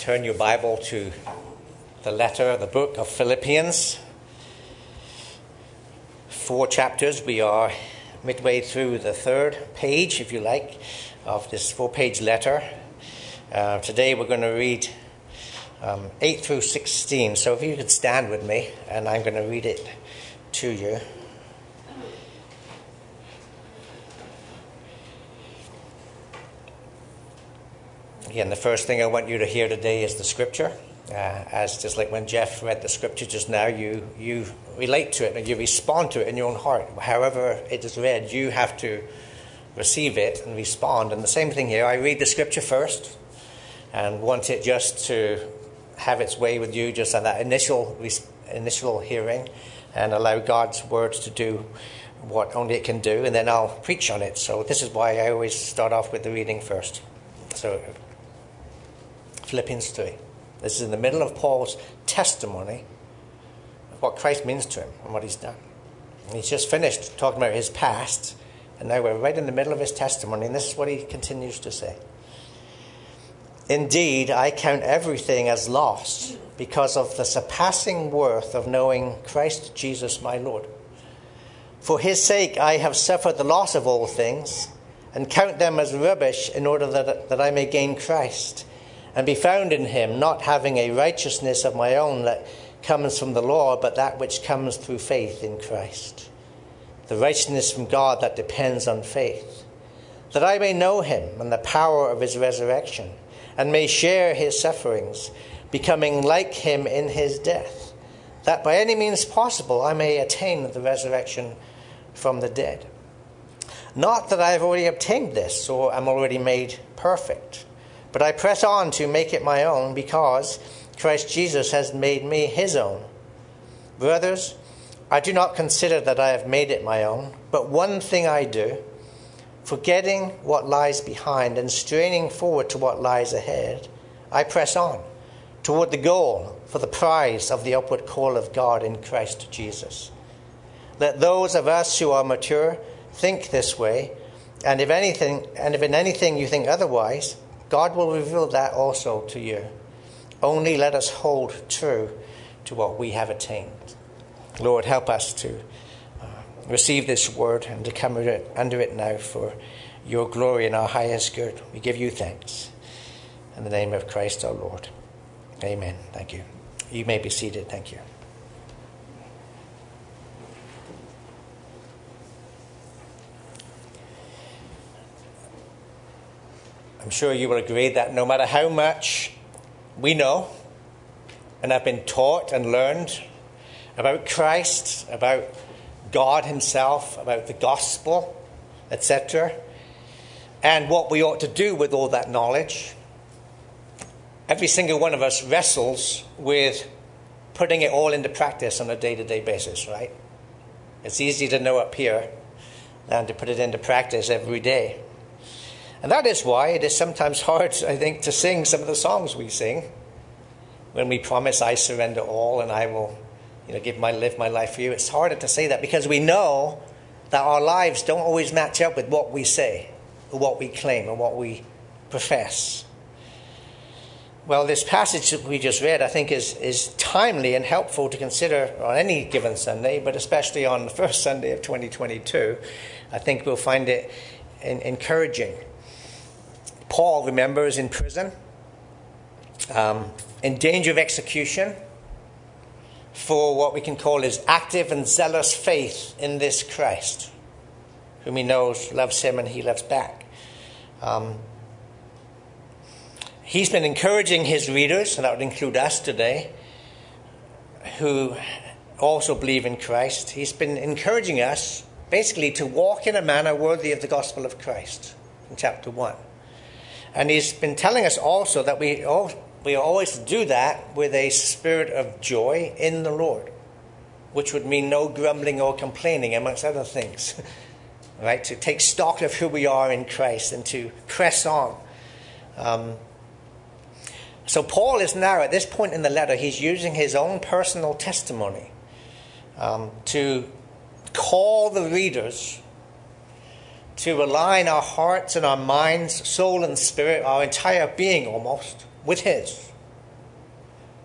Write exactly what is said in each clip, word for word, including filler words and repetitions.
turn your Bible to the letter, the book of Philippians. Four chapters. We are midway through the third page, if you like, of this four-page letter. Uh, today we're going to read um, eight through sixteen. So if you could stand with me, and I'm going to read it to you. Again, the first thing I want you to hear today is the scripture. Uh, as just like when Jeff read the scripture just now, you you relate to it and you respond to it in your own heart. However it is read, you have to receive it and respond. And the same thing here. I read the scripture first and want it just to have its way with you just on that initial initial hearing, and allow God's words to do what only it can do, and then I'll preach on it. So this is why I always start off with the reading first. So Philippians three. This is in the middle of Paul's testimony of what Christ means to him and what he's done. And he's just finished talking about his past, and now we're right in the middle of his testimony, and this is what he continues to say. Indeed, I count everything as loss because of the surpassing worth of knowing Christ Jesus my Lord. For his sake I have suffered the loss of all things, and count them as rubbish in order that, that I may gain Christ, and be found in him, not having a righteousness of my own that comes from the law, but that which comes through faith in Christ, the righteousness from God that depends on faith, that I may know him and the power of his resurrection, and may share his sufferings, becoming like him in his death, that by any means possible I may attain the resurrection from the dead. Not that I have already obtained this, or am already made perfect, but I press on to make it my own, because Christ Jesus has made me his own. Brothers, I do not consider that I have made it my own, but one thing I do, forgetting what lies behind and straining forward to what lies ahead, I press on toward the goal for the prize of the upward call of God in Christ Jesus. Let those of us who are mature think this way, and if anything, and if in anything you think otherwise, God will reveal that also to you. Only let us hold true to what we have attained. Lord, help us to uh, receive this word and to come under it, under it now for your glory and our highest good. We give you thanks. In the name of Christ our Lord. Amen. Thank you. You may be seated. Thank you. I'm sure you will agree that no matter how much we know and have been taught and learned about Christ, about God himself, about the gospel, et cetera, and what we ought to do with all that knowledge, every single one of us wrestles with putting it all into practice on a day-to-day basis, right? It's easy to know up here than to put it into practice every day. And that is why it is sometimes hard, I think, to sing some of the songs we sing when we promise, I surrender all and I will, you know, give my live my life for you. It's harder to say that because we know that our lives don't always match up with what we say or what we claim or what we profess. Well, this passage that we just read, I think, is, is timely and helpful to consider on any given Sunday, but especially on the first Sunday of twenty twenty-two. I think we'll find it in, encouraging. Paul, remember, is in prison, um, in danger of execution for what we can call his active and zealous faith in this Christ, whom he knows loves him and he loves back. Um, he's been encouraging his readers, and that would include us today, who also believe in Christ. He's been encouraging us basically to walk in a manner worthy of the gospel of Christ in chapter one. And he's been telling us also that we all, we always do that with a spirit of joy in the Lord, which would mean no grumbling or complaining, amongst other things. Right? To take stock of who we are in Christ and to press on. Um, so Paul is now, at this point in the letter, he's using his own personal testimony um, to call the readers to align our hearts and our minds, soul and spirit, our entire being almost, with his.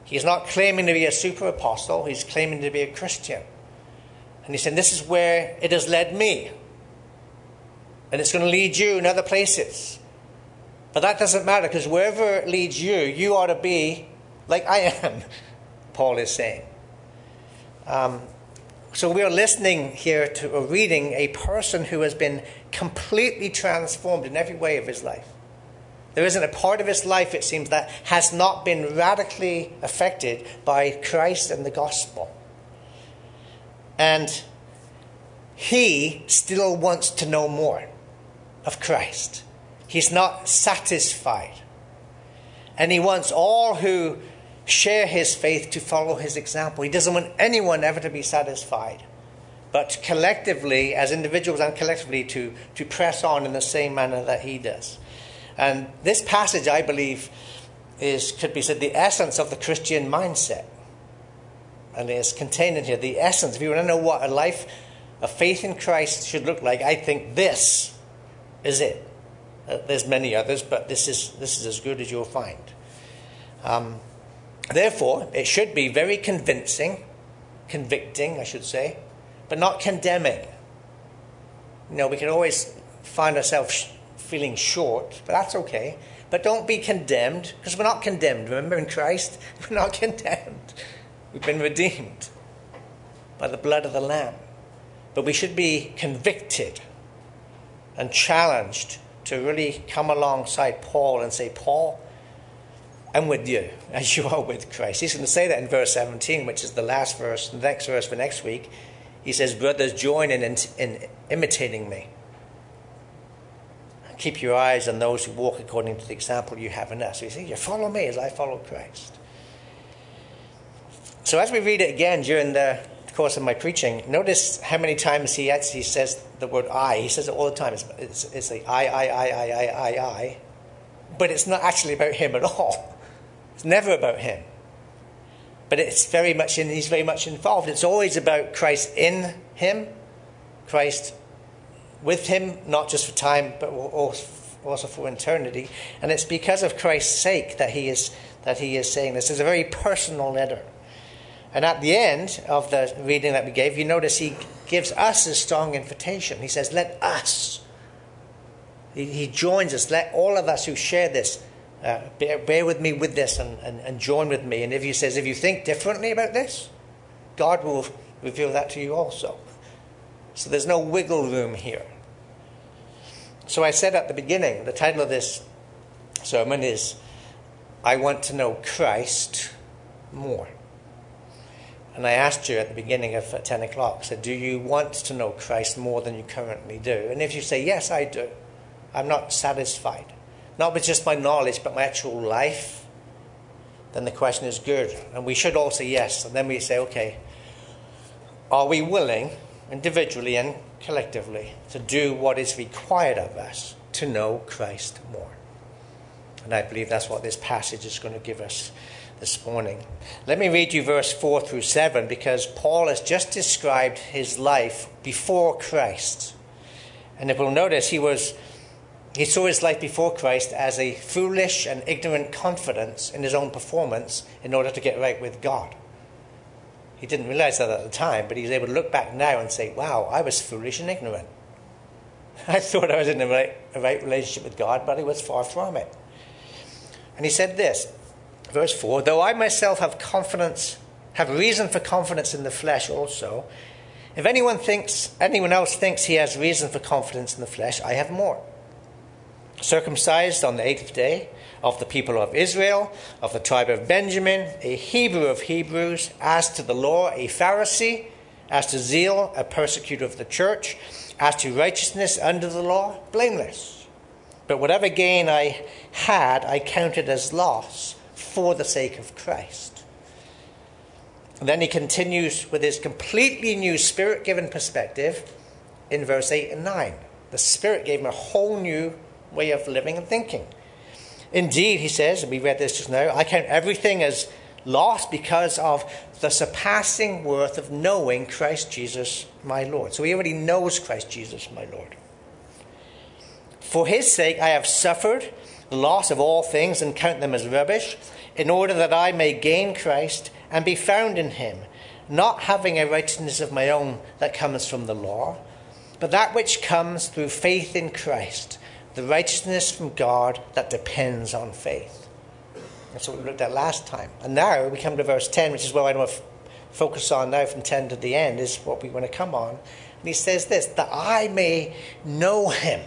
He's not claiming to be a super apostle. He's claiming to be a Christian. And he's saying, this is where it has led me. And it's going to lead you in other places. But that doesn't matter, because wherever it leads you, you ought to be like I am, Paul is saying. Um, so we are listening here to, or reading a person who has been completely transformed in every way of his life. There isn't a part of his life, it seems, that has not been radically affected by Christ and the gospel. And he still wants to know more of Christ. He's not satisfied. And he wants all who share his faith to follow his example. He doesn't want anyone ever to be satisfied, but collectively, as individuals and collectively, to, to press on in the same manner that he does. And this passage, I believe, is, could be said, the essence of the Christian mindset. And it's contained in here, the essence. If you want to know what a life of faith in Christ should look like, I think this is it. Uh, there's many others, but this is this is as good as you'll find. Um, therefore, it should be very convincing, convicting, I should say, but not condemning. You know, we can always find ourselves feeling short, but that's okay. But don't be condemned, because we're not condemned. Remember, in Christ, we're not condemned. We've been redeemed by the blood of the Lamb. But we should be convicted and challenged to really come alongside Paul and say, Paul, I'm with you as you are with Christ. He's going to say that in verse seventeen, which is the last verse, the next verse for next week. He says, brothers, join in, in, in imitating me. Keep your eyes on those who walk according to the example you have in us. So you see, you follow me as I follow Christ. So as we read it again during the course of my preaching, notice how many times he actually says the word I. He says it all the time. It's, it's, it's like I, I, I, I, I, I, I. But it's not actually about him at all. It's never about him. But it's very much in, he's very much involved. It's always about Christ in him, Christ with him, not just for time, but also for eternity. And it's because of Christ's sake that he is that he is saying this. It's a very personal letter. And at the end of the reading that we gave, you notice he gives us a strong invitation. He says, let us. He, he joins us. Let all of us who share this, uh, bear, bear with me with this and, and, and join with me. And if he says, if you think differently about this, God will reveal that to you also. So there's no wiggle room here. So I said at the beginning, the title of this sermon is, I want to know Christ more. And I asked you at the beginning of ten o'clock, I said, do you want to know Christ more than you currently do? And if you say, yes, I do, I'm not satisfied. Not with just my knowledge, but my actual life, then the question is good. And we should all say yes. And then we say, okay, are we willing, individually and collectively, to do what is required of us to know Christ more? And I believe that's what this passage is going to give us this morning. Let me read you verse four through seven, because Paul has just described his life before Christ. And if we'll notice, he was he saw his life before Christ as a foolish and ignorant confidence in his own performance in order to get right with God. He didn't realize that at the time, but he's able to look back now and say, wow, I was foolish and ignorant. I thought I was in a right, a right relationship with God, but I was far from it. And he said this, verse four, though I myself have confidence, have reason for confidence in the flesh also, if anyone thinks, anyone else thinks he has reason for confidence in the flesh, I have more. Circumcised on the eighth day, of the people of Israel, of the tribe of Benjamin, a Hebrew of Hebrews, as to the law, a Pharisee, as to zeal, a persecutor of the church, as to righteousness under the law, blameless. But whatever gain I had, I counted as loss for the sake of Christ. And then he continues with his completely new Spirit-given perspective in verse eight and nine. The Spirit gave him a whole new way of living and thinking. Indeed, he says, and we read this just now, I count everything as lost because of the surpassing worth of knowing Christ Jesus my Lord. So he already knows Christ Jesus my Lord. For his sake I have suffered the loss of all things and count them as rubbish, in order that I may gain Christ and be found in him, not having a righteousness of my own that comes from the law, but that which comes through faith in Christ, the righteousness from God that depends on faith. That's what we looked at last time. And now we come to verse ten, which is what I want to f- focus on now from ten to the end, is what we want to come on. And he says this, that I may know him.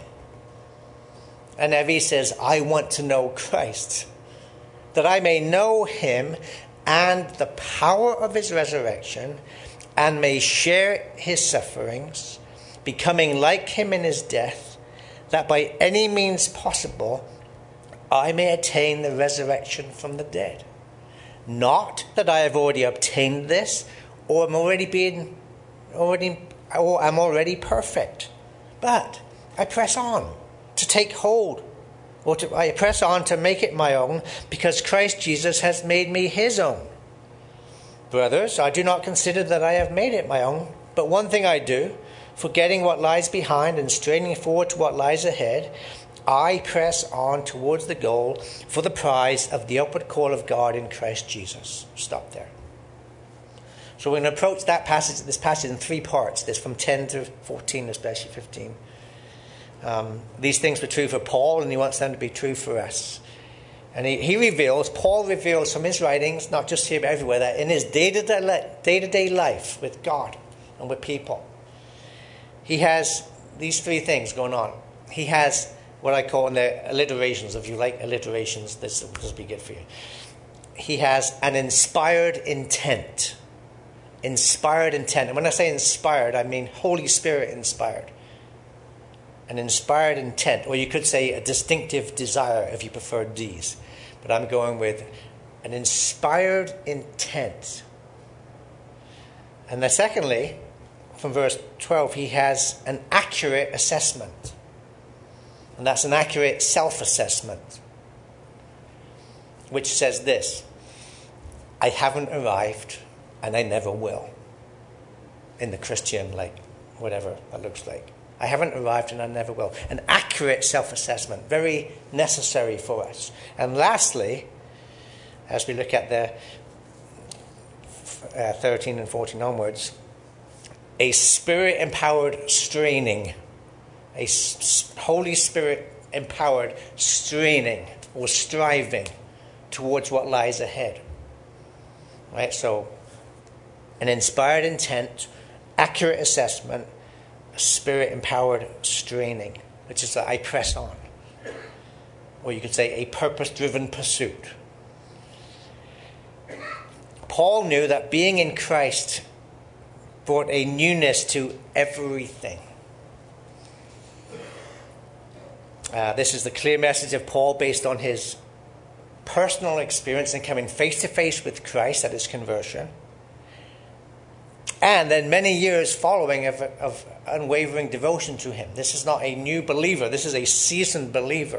And N I V says, I want to know Christ. That I may know him and the power of his resurrection, and may share his sufferings, becoming like him in his death, that by any means possible I may attain the resurrection from the dead. Not that I have already obtained this, or am already being already or am already perfect, but I press on to take hold, or to, I press on to make it my own, because Christ Jesus has made me his own. Brothers, I do not consider that I have made it my own, but one thing I do, forgetting what lies behind and straining forward to what lies ahead, I press on towards the goal for the prize of the upward call of God in Christ Jesus. Stop there. So we're going to approach that passage, this passage in three parts. This from ten to fourteen, especially fifteen. Um, these things were true for Paul, and he wants them to be true for us. And he, he reveals, Paul reveals from his writings, not just here but everywhere, that in his day-to-day, day-to-day life with God and with people, he has these three things going on. He has what I call in the alliterations. If you like alliterations, this, this will be good for you. He has an inspired intent. Inspired intent. And when I say inspired, I mean Holy Spirit inspired. An inspired intent, or you could say a distinctive desire if you prefer D's. But I'm going with an inspired intent. And then secondly, from verse twelve, he has an accurate assessment. And that's an accurate self-assessment, which says this: I haven't arrived, and I never will. In the Christian, like, whatever that looks like. I haven't arrived and I never will. An accurate self-assessment, very necessary for us. And lastly, as we look at the uh, thirteen and fourteen onwards, a spirit-empowered straining. A s- Holy Spirit-empowered straining or striving towards what lies ahead. Right? So, an inspired intent, accurate assessment, a spirit-empowered straining, which is that I press on. Or you could say a purpose-driven pursuit. Paul knew that being in Christ brought a newness to everything. Uh, this is the clear message of Paul based on his personal experience in coming face-to-face with Christ at his conversion. And then many years following of, of unwavering devotion to him. This is not a new believer. This is a seasoned believer.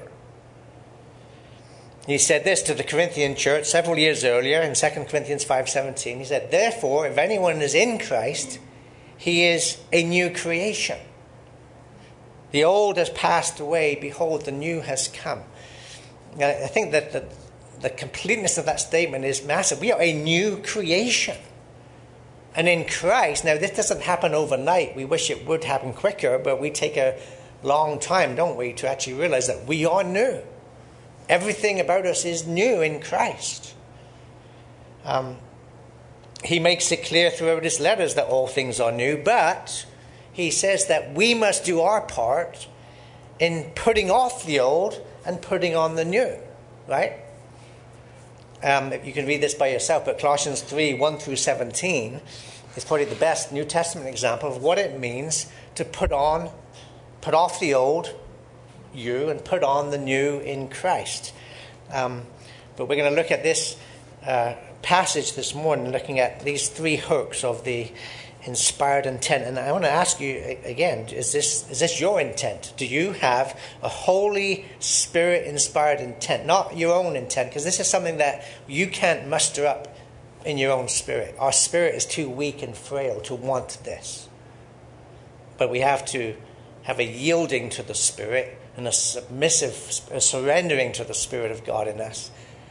He said this to the Corinthian church several years earlier in Second Corinthians five seventeen. He said, therefore, if anyone is in Christ, he is a new creation. The old has passed away. Behold, the new has come. Now, I think that the, the completeness of that statement is massive. We are a new creation. And in Christ, now this doesn't happen overnight. We wish it would happen quicker, but we take a long time, don't we, to actually realize that we are new. Everything about us is new in Christ. Um, he makes it clear throughout his letters that all things are new, but he says that we must do our part in putting off the old and putting on the new, right? Um, you can read this by yourself, but Colossians three, one through seventeen is probably the best New Testament example of what it means to put on, put off the old, you, and put on the new in Christ. Um, but we're going to look at this uh, passage this morning, looking at these three hooks of the inspired intent. And I want to ask you again, is this is this your intent? Do you have a Holy Spirit inspired intent? Not your own intent, because this is something that you can't muster up in your own spirit. Our spirit is too weak and frail to want this. But we have to have a yielding to the Spirit and a submissive a surrendering to the Spirit of God in us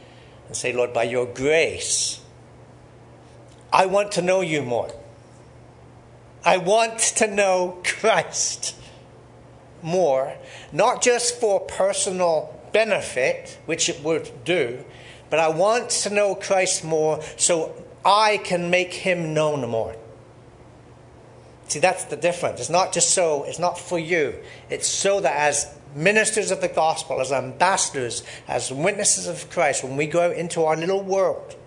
and say, Lord, by your grace, I want to know you more. I want to know Christ more, not just for personal benefit, which it would do, but I want to know Christ more so I can make him known more. See, that's the difference. It's not just so, it's not for you. It's so that as ministers of the gospel, as ambassadors, as witnesses of Christ, when we go out into our little world,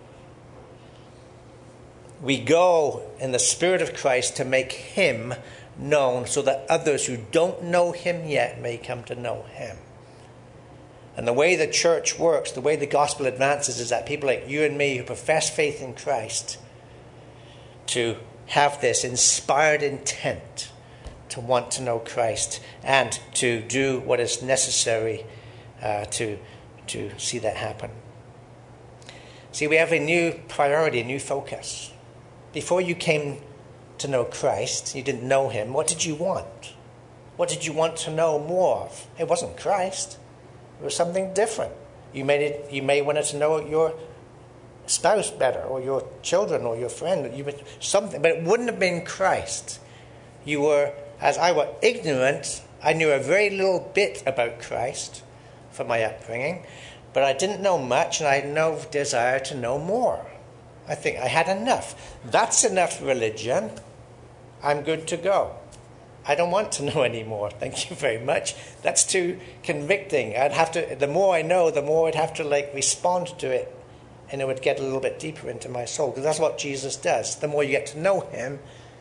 we go in the Spirit of Christ to make him known so that others who don't know him yet may come to know him. And the way the church works, the way the gospel advances, is that people like you and me who profess faith in Christ to have this inspired intent to want to know Christ and to do what is necessary uh, to, to see that happen. See, we have a new priority, a new focus. Before you came to know Christ, you didn't know him. What did you want? What did you want to know more of? It wasn't Christ. It was something different. You made it. You may wanted to know your spouse better, or your children, or your friend. You something, but it wouldn't have been Christ. You were, as I was, ignorant. I knew a very little bit about Christ from my upbringing, but I didn't know much, and I had no desire to know more. I think I had enough. That's enough religion. I'm good to go. I don't want to know any more. Thank you very much. That's too convicting. I'd have to. The more I know, the more I'd have to like respond to it, and it would get a little bit deeper into my soul. Because that's what Jesus does. The more you get to know him,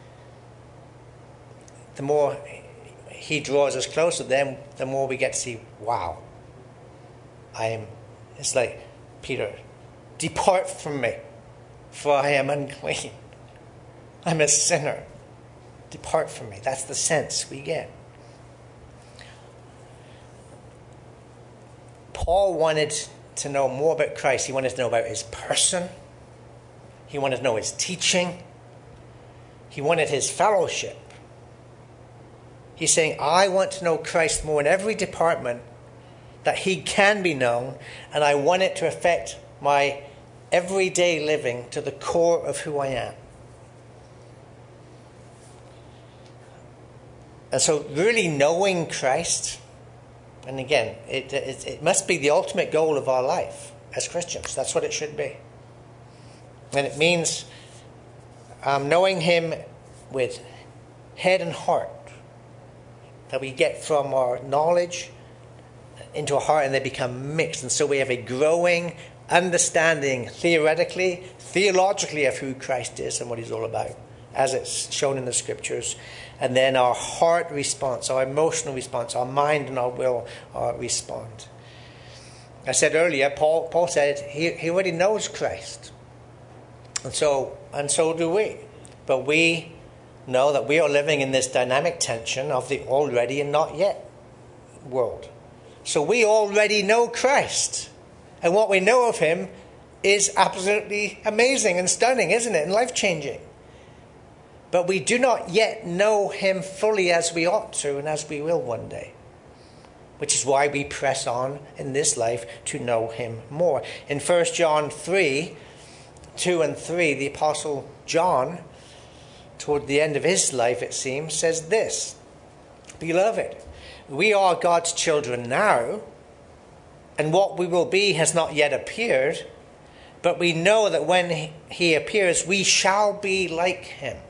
the more he draws us closer. Then the more we get to see. Wow. I am. It's like Peter. Depart from me, for I am unclean. I'm a sinner. Depart from me. That's the sense we get. Paul wanted to know more about Christ. He wanted to know about his person. He wanted to know his teaching. He wanted his fellowship. He's saying, I want to know Christ more in every department that he can be known, and I want it to affect my everyday living to the core of who I am. And so really knowing Christ, and again, it, it, it must be the ultimate goal of our life as Christians. That's what it should be. And it means um, knowing him with head and heart, that we get from our knowledge into our heart and they become mixed. And so we have a growing understanding theoretically, theologically of who Christ is and what he's all about, as it's shown in the scriptures. And then our heart response, our emotional response, our mind and our will uh, respond. I said earlier, Paul, Paul said he, he already knows Christ. And so, and so do we. But we know that we are living in this dynamic tension of the already and not yet world. So we already know Christ. And what we know of him is absolutely amazing and stunning, isn't it? And life-changing. But we do not yet know him fully as we ought to and as we will one day. Which is why we press on in this life to know him more. In First John three, two and three, the Apostle John, toward the end of his life it seems, says this: Beloved, we are God's children now, and what we will be has not yet appeared, but we know that when he appears we shall be like him,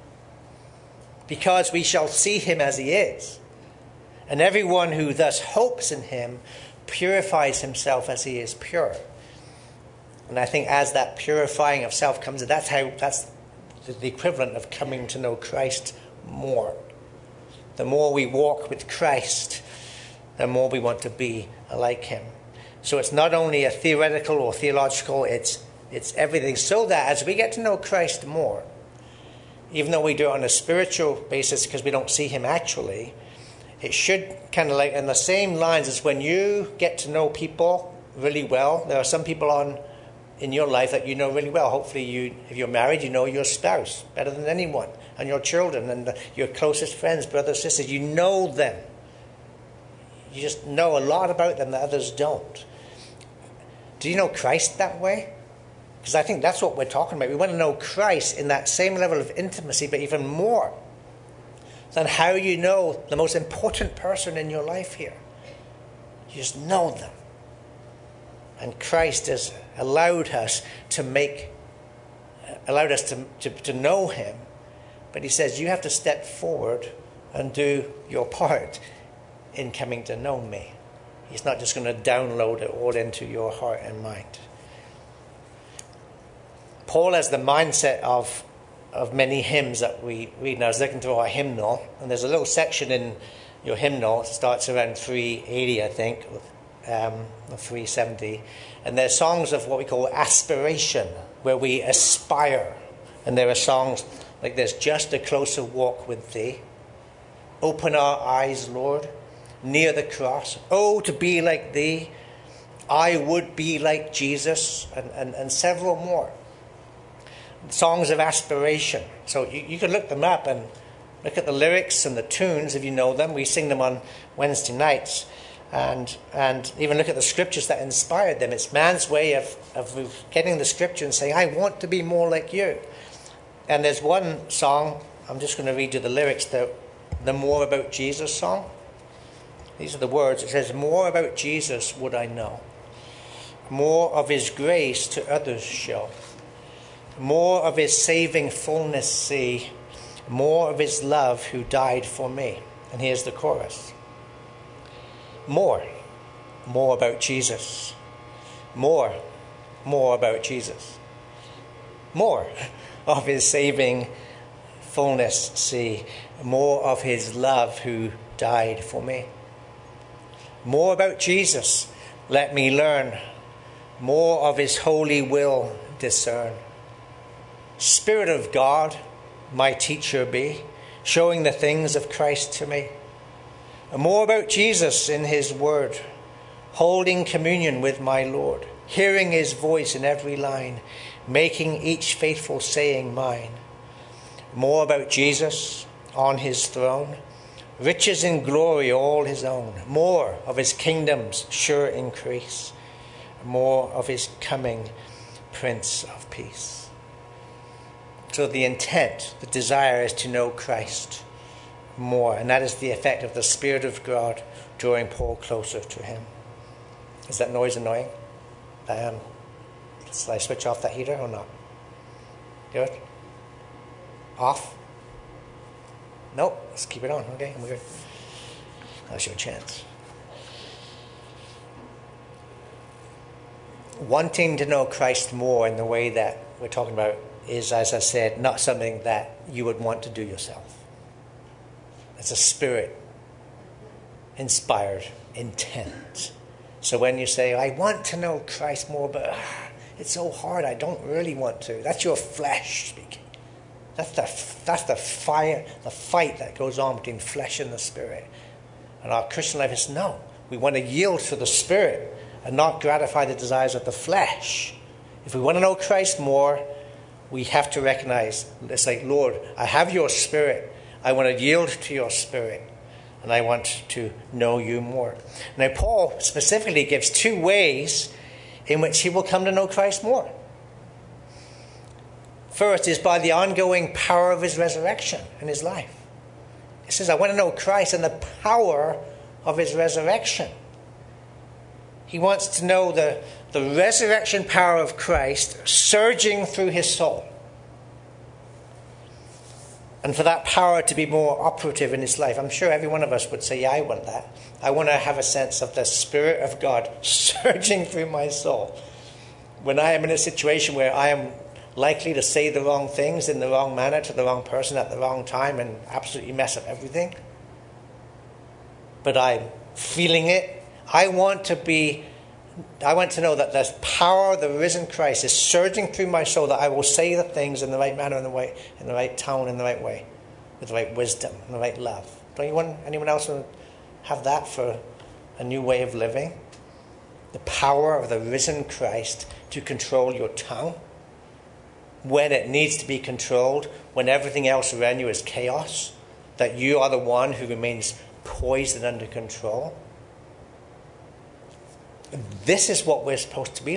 because we shall see him as he is. And everyone who thus hopes in him purifies himself as he is pure. And I think as that purifying of self comes, that's how that's the equivalent of coming to know Christ more. The more we walk with Christ, the more we want to be like him. So it's not only a theoretical or theological, it's it's everything. So that as we get to know Christ more, even though we do it on a spiritual basis because we don't see him actually, it should kind of like in the same lines as when you get to know people really well. There are some people on in your life that you know really well. Hopefully, you, if you're married, you know your spouse better than anyone, and your children, and the, your closest friends, brothers, sisters. You know them. You just know a lot about them that others don't. Do you know Christ that way? Because I think that's what we're talking about. We want to know Christ in that same level of intimacy, but even more than how you know the most important person in your life here. You just know them. And Christ has allowed us to make, allowed us to, to, to know him. But he says you have to step forward and do your part in coming to know me. He's not just going to download it all into your heart and mind. Paul has the mindset of, of many hymns that we read. And I was looking through our hymnal, and there's a little section in your hymnal. It starts around three eighty, I think, um, or three seventy. And there's songs of what we call aspiration, where we aspire. And there are songs like this: Just a Closer Walk with Thee, Open Our Eyes, Lord, Near the Cross, Oh, to be like Thee, I Would Be Like Jesus, and, and, and several more. Songs of aspiration. So you, you can look them up and look at the lyrics and the tunes if you know them. We sing them on Wednesday nights. And and even look at the scriptures that inspired them. It's man's way of, of getting the scripture and saying, I want to be more like you. And there's one song, I'm just going to read you the lyrics, the, the More About Jesus song. These are the words. It says, more about Jesus would I know, more of his grace to others show, more of his saving fullness see, more of his love who died for me. And here's the chorus. More, more about Jesus. More, more about Jesus. More of his saving fullness see, more of his love who died for me. More about Jesus, let me learn, more of his holy will discern. Spirit of God, my teacher be, showing the things of Christ to me. And more about Jesus in his word, holding communion with my Lord, hearing his voice in every line, making each faithful saying mine. More about Jesus on his throne, riches in glory all his own, more of his kingdom's sure increase, more of his coming Prince of Peace. So the intent, the desire is to know Christ more. And that is the effect of the Spirit of God drawing Paul closer to him. Is that noise annoying? Um, shall I switch off that heater or not? Good? Off? Nope. Let's keep it on. Okay, I'm good. That's your chance. Wanting to know Christ more in the way that we're talking about is, as I said, not something that you would want to do yourself. It's a Spirit-inspired intent. So when you say, I want to know Christ more, but ah, it's so hard, I don't really want to. That's your flesh speaking. That's the, that's the fire, the fight that goes on between flesh and the Spirit. And our Christian life is, no. We want to yield to the Spirit and not gratify the desires of the flesh. If we want to know Christ more, we have to recognize, it's like, Lord, I have your Spirit. I want to yield to your Spirit. And I want to know you more. Now, Paul specifically gives two ways in which he will come to know Christ more. First is by the ongoing power of his resurrection in his life. He says, I want to know Christ and the power of his resurrection. He wants to know the, the resurrection power of Christ surging through his soul. And for that power to be more operative in his life. I'm sure every one of us would say, yeah, I want that. I want to have a sense of the Spirit of God surging through my soul. When I am in a situation where I am likely to say the wrong things in the wrong manner to the wrong person at the wrong time and absolutely mess up everything. But I'm feeling it. I want to be, I want to know that the power of the risen Christ is surging through my soul, that I will say the things in the right manner, in the way, in the right tone, in the right way, with the right wisdom, and the right love. Don't you want anyone else to have that for a new way of living? The power of the risen Christ to control your tongue when it needs to be controlled, when everything else around you is chaos, that you are the one who remains poised and under control. This is what we're supposed to be like.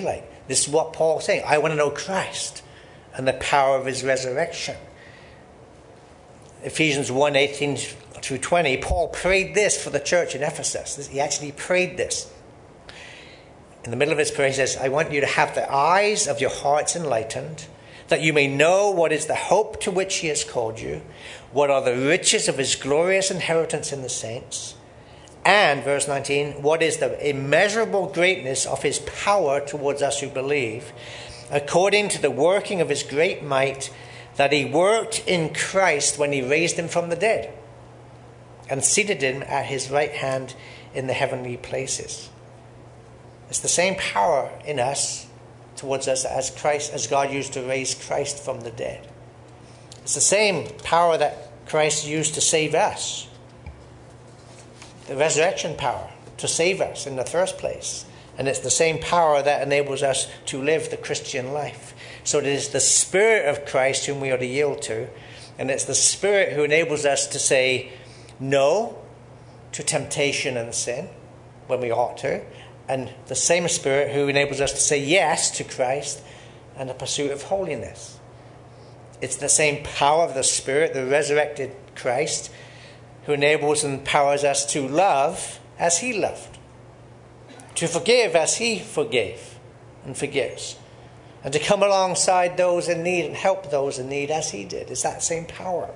This is what Paul's saying. I want to know Christ and the power of his resurrection. Ephesians one, eighteen through twenty, Paul prayed this for the church in Ephesus. He actually prayed this. In the middle of his prayer, he says, I want you to have the eyes of your hearts enlightened, that you may know what is the hope to which he has called you, what are the riches of his glorious inheritance in the saints, and, verse nineteen, what is the immeasurable greatness of his power towards us who believe, according to the working of his great might, that he worked in Christ when he raised him from the dead and seated him at his right hand in the heavenly places. It's the same power in us, towards us, as Christ, as God used to raise Christ from the dead. It's the same power that Christ used to save us. The resurrection power to save us in the first place. And it's the same power that enables us to live the Christian life. So it is the Spirit of Christ whom we are to yield to. And it's the Spirit who enables us to say no to temptation and sin when we ought to. And the same Spirit who enables us to say yes to Christ and the pursuit of holiness. It's the same power of the Spirit, the resurrected Christ, who enables and empowers us to love as he loved, to forgive as he forgave and forgives, and to come alongside those in need and help those in need as he did. It's that same power.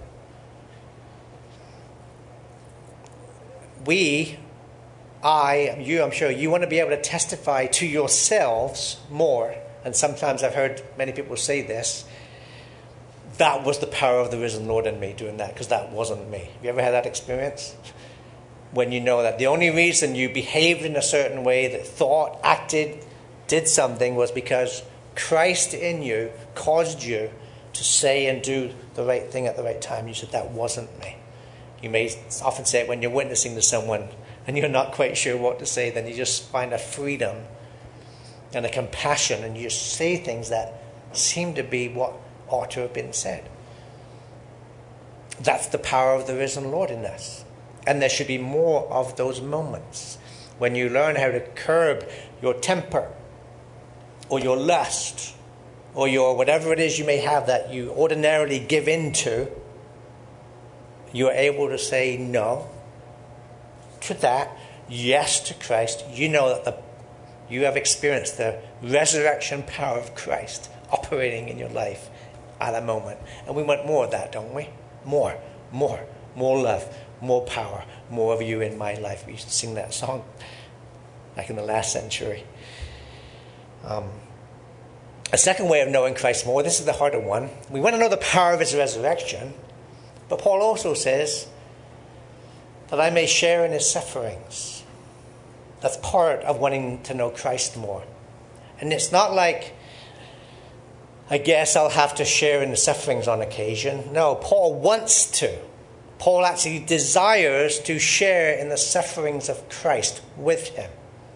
We, I, you, I'm sure, you want to be able to testify to yourselves more, and sometimes I've heard many people say this, that was the power of the risen Lord in me doing that, because that wasn't me. Have you ever had that experience? When you know that the only reason you behaved in a certain way, that thought, acted, did something, was because Christ in you caused you to say and do the right thing at the right time. You said, that wasn't me. You may often say it when you're witnessing to someone and you're not quite sure what to say, then you just find a freedom and a compassion, and you just say things that seem to be what ought to have been said. That's the power of the risen Lord in us. And there should be more of those moments when you learn how to curb your temper or your lust or your whatever it is you may have that you ordinarily give into. You are able to say no to that, yes to Christ. You know that the, you have experienced the resurrection power of Christ operating in your life at a moment. And we want more of that, don't we? More, more, more love, more power, more of you in my life. We used to sing that song back in the last century. Um, a second way of knowing Christ more, this is the harder one. We want to know the power of his resurrection, but Paul also says that I may share in his sufferings. That's part of wanting to know Christ more. And it's not like, I guess I'll have to share in the sufferings on occasion. No, Paul wants to. Paul actually desires to share in the sufferings of Christ with him.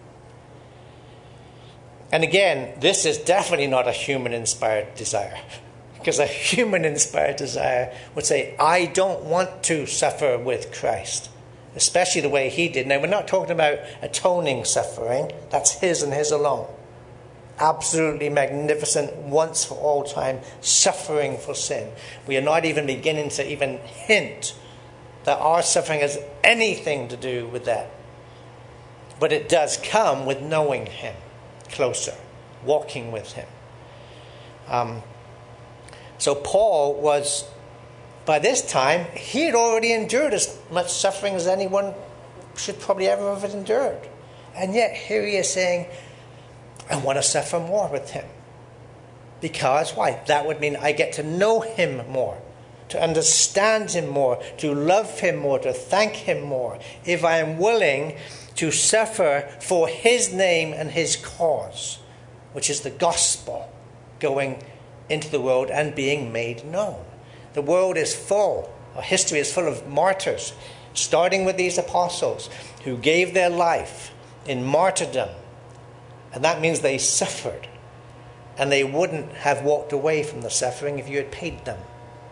And again, this is definitely not a human-inspired desire. Because a human-inspired desire would say, I don't want to suffer with Christ. Especially the way he did. Now, we're not talking about atoning suffering. That's his and his alone. Absolutely magnificent, once for all time, suffering for sin. We are not even beginning to even hint that our suffering has anything to do with that. But it does come with knowing him closer, walking with him. Um, so Paul was, by this time, he had already endured as much suffering as anyone should probably ever have endured. And yet here he is saying, I want to suffer more with him. Because, why? That would mean I get to know him more, to understand him more, to love him more, to thank him more, if I am willing to suffer for his name and his cause, which is the gospel going into the world and being made known. The world is full, our history is full of martyrs, starting with these apostles who gave their life in martyrdom. And that means they suffered. And they wouldn't have walked away from the suffering if you had paid them.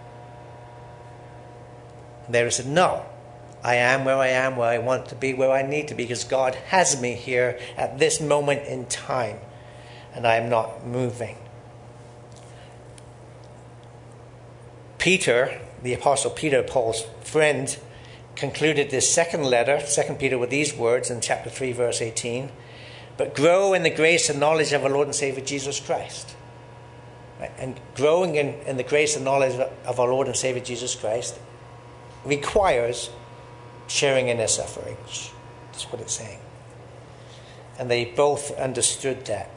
And they said, no, I am where I am, where I want to be, where I need to be, because God has me here at this moment in time. and I am not moving. Peter, the Apostle Peter, Paul's friend, concluded this second letter, Second Peter, with these words in chapter three, verse eighteen. But grow in the grace and knowledge of our Lord and Savior Jesus Christ. Right? And growing in, in the grace and knowledge of our Lord and Savior Jesus Christ requires sharing in his sufferings. That's what it's saying. And they both understood that.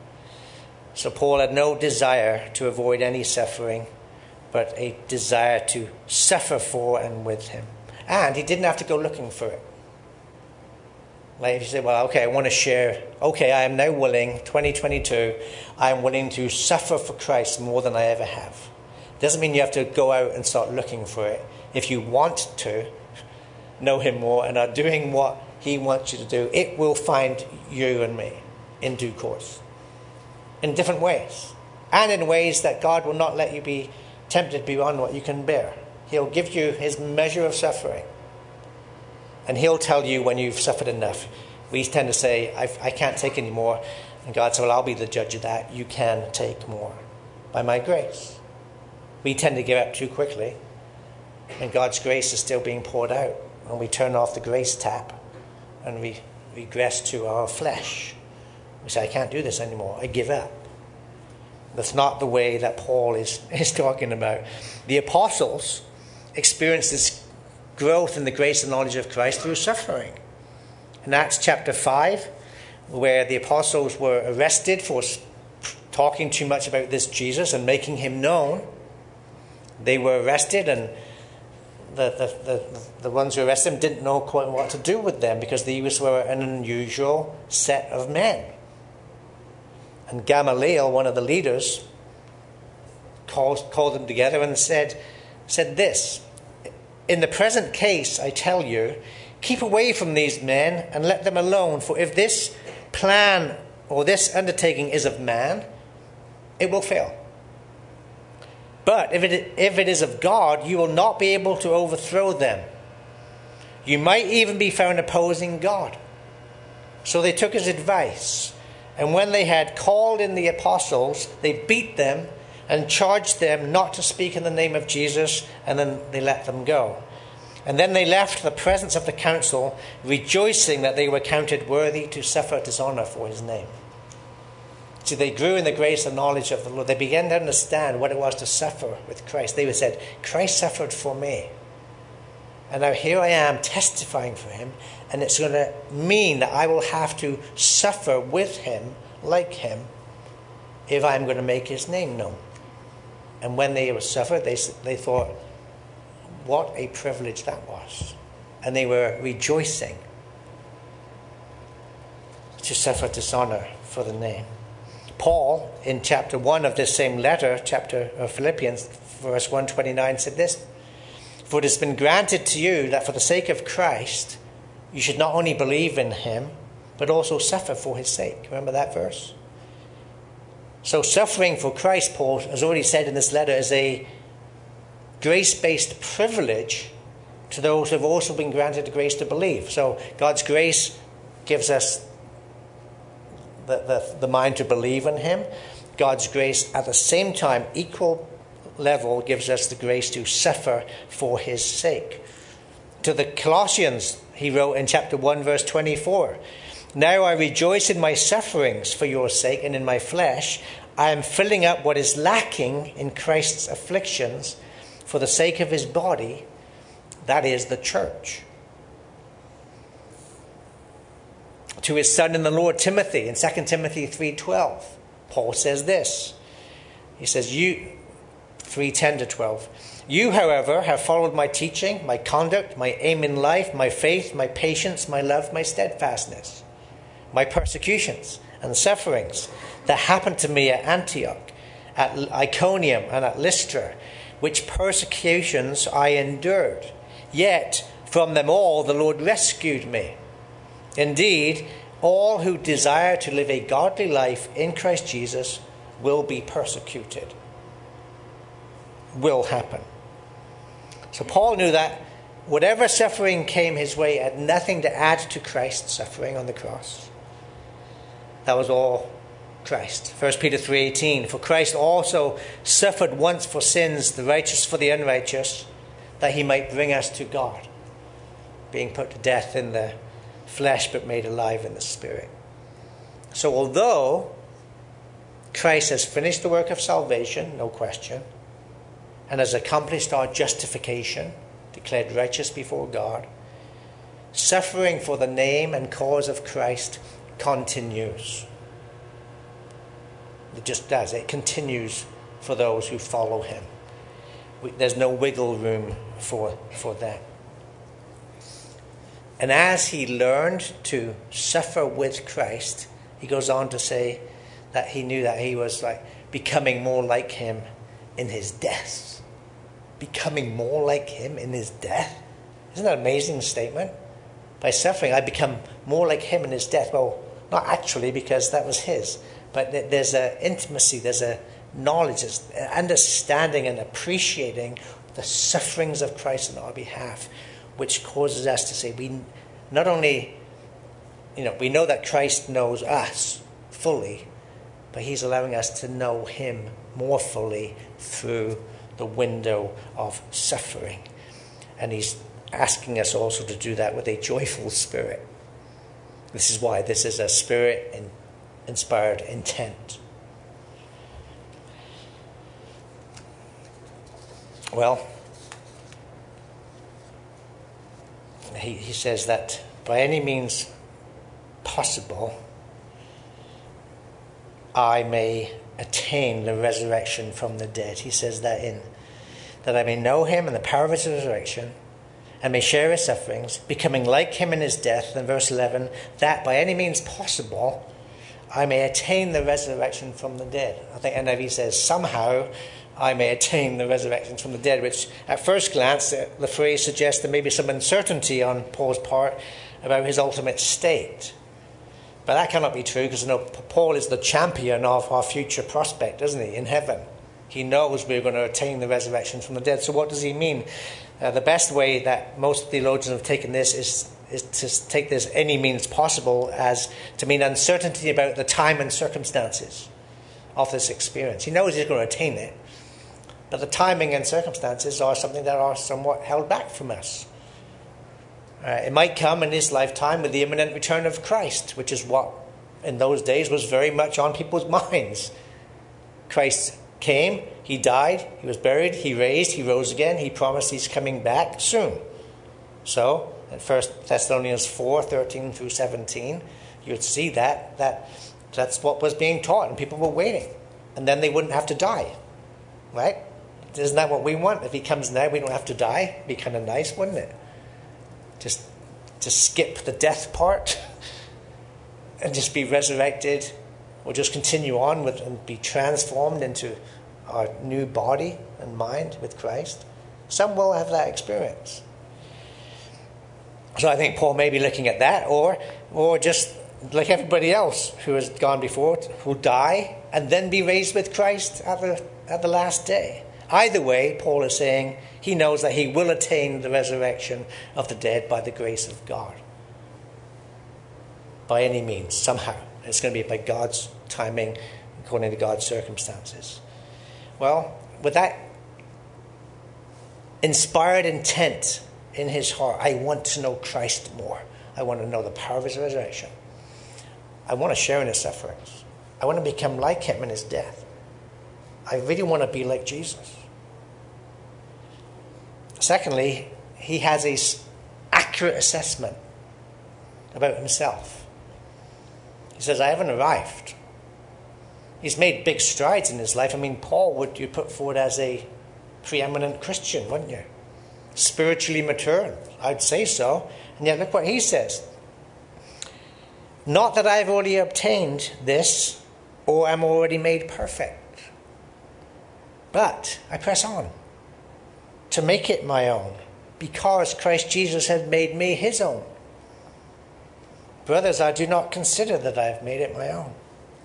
So Paul had no desire to avoid any suffering, but a desire to suffer for and with him. And he didn't have to go looking for it. Like if you say, well, okay, I want to share. Okay, I am now willing, twenty twenty-two, I am willing to suffer for Christ more than I ever have. Doesn't mean you have to go out and start looking for it. If you want to know him more and are doing what he wants you to do, it will find you and me in due course. In different ways. And in ways that God will not let you be tempted beyond what you can bear. He'll give you his measure of suffering. And he'll tell you when you've suffered enough. We tend to say, I, I can't take any more. And God said, well, I'll be the judge of that. You can take more by my grace. We tend to give up too quickly. And God's grace is still being poured out. And we turn off the grace tap. And we regress to our flesh. We say, I can't do this anymore. I give up. That's not the way that Paul is, is talking about. The apostles experienced this growth in the grace and knowledge of Christ through suffering. In Acts chapter five, where the apostles were arrested for talking too much about this Jesus and making him known, they were arrested, and the, the, the, the ones who arrested them didn't know quite what to do with them because these were an unusual set of men. And Gamaliel, one of the leaders, called, called them together and said, said this, in the present case, I tell you, keep away from these men and let them alone. For if this plan or this undertaking is of man, it will fail. But if it, if it is of God, you will not be able to overthrow them. You might even be found opposing God. So they took his advice. And when they had called in the apostles, they beat them and charged them not to speak in the name of Jesus, and then they let them go. And then they left the presence of the council, rejoicing that they were counted worthy to suffer dishonor for his name. See, they grew in the grace and knowledge of the Lord. They began to understand what it was to suffer with Christ. They said, Christ suffered for me. And now here I am testifying for him, and it's going to mean that I will have to suffer with him, like him, if I'm going to make his name known. And when they suffered, they, they thought, what a privilege that was. And they were rejoicing to suffer dishonor for the name. Paul, in chapter one of this same letter, chapter of Philippians, verse one twenty-nine, said this, for it has been granted to you that for the sake of Christ, you should not only believe in him, but also suffer for his sake. Remember that verse? So suffering for Christ, Paul has already said in this letter, is a grace-based privilege to those who have also been granted the grace to believe. So God's grace gives us the, the, the mind to believe in him. God's grace at the same time, equal level, gives us the grace to suffer for his sake. To the Colossians, he wrote in chapter one, verse twenty-four, now I rejoice in my sufferings for your sake, and in my flesh I am filling up what is lacking in Christ's afflictions for the sake of his body, that is the church. To his son in the Lord, Timothy, in Second Timothy three twelve, Paul says this. He says, you, three ten to twelve, you, however, have followed my teaching, my conduct, my aim in life, my faith, my patience, my love, my steadfastness, my persecutions and sufferings that happened to me at Antioch, at Iconium, and at Lystra, which persecutions I endured. Yet from them all the Lord rescued me. Indeed, all who desire to live a godly life in Christ Jesus will be persecuted. Will happen. So Paul knew that whatever suffering came his way had nothing to add to Christ's suffering on the cross. That was all Christ. First Peter three eighteen, for Christ also suffered once for sins, the righteous for the unrighteous, that he might bring us to God, being put to death in the flesh but made alive in the spirit. So although Christ has finished the work of salvation, no question, and has accomplished our justification, declared righteous before God, suffering for the name and cause of Christ continues. It just does. It continues for those who follow him. There's no wiggle room for, for that. And as he learned to suffer with Christ, he goes on to say that he knew that he was like becoming more like him in his death. Becoming more like him in his death. Isn't that an amazing statement? By suffering, I become more like him in his death. Well, not actually, because that was his. But there's an intimacy, there's a knowledge, there's an understanding and appreciating the sufferings of Christ on our behalf, which causes us to say, we not only, you know, we know that Christ knows us fully, but he's allowing us to know him more fully through the window of suffering. And he's asking us also to do that with a joyful spirit. This is why this is a spirit-inspired intent. Well, he, he says that by any means possible, I may attain the resurrection from the dead. He says that in, that I may know him and the power of his resurrection, and may share his sufferings, becoming like him in his death. And verse eleven, that by any means possible, I may attain the resurrection from the dead. I think N I V says, somehow I may attain the resurrection from the dead, which at first glance, the phrase suggests there may be some uncertainty on Paul's part about his ultimate state. But that cannot be true, because you know, Paul is the champion of our future prospect, isn't he, in heaven? He knows we're going to attain the resurrection from the dead. So what does he mean? Uh, the best way that most theologians have taken this is, is to take this any means possible as to mean uncertainty about the time and circumstances of this experience. He knows he's going to attain it, but the timing and circumstances are something that are somewhat held back from us. Uh, it might come in his lifetime with the imminent return of Christ, which is what in those days was very much on people's minds. Christ came, he died, he was buried, he raised, he rose again, he promised he's coming back soon. So, in First Thessalonians four, thirteen through seventeen, you would see that, that that's what was being taught, and people were waiting. And then they wouldn't have to die, right? Isn't that what we want? If he comes now, we don't have to die. It'd be kind of nice, wouldn't it? Just, just skip the death part and just be resurrected, or just continue on with and be transformed into our new body and mind with Christ. Some will have that experience. So I think Paul may be looking at that, or or just like everybody else who has gone before, who die and then be raised with Christ at the at the last day. Either way, Paul is saying he knows that he will attain the resurrection of the dead by the grace of God. By any means, somehow. It's going to be by God's timing, according to God's circumstances. Well, with that inspired intent in his heart, I want to know Christ more. I want to know the power of his resurrection. I want to share in his sufferings. I want to become like him in his death. I really want to be like Jesus. Secondly, he has an accurate assessment about himself. He says, I haven't arrived. He's made big strides in his life. I mean, Paul would you put forward as a preeminent Christian, wouldn't you? Spiritually mature. I'd say so. And yet look what he says. Not that I've already obtained this or am already made perfect, but I press on to make it my own, because Christ Jesus has made me his own. Brothers, I do not consider that I have made it my own.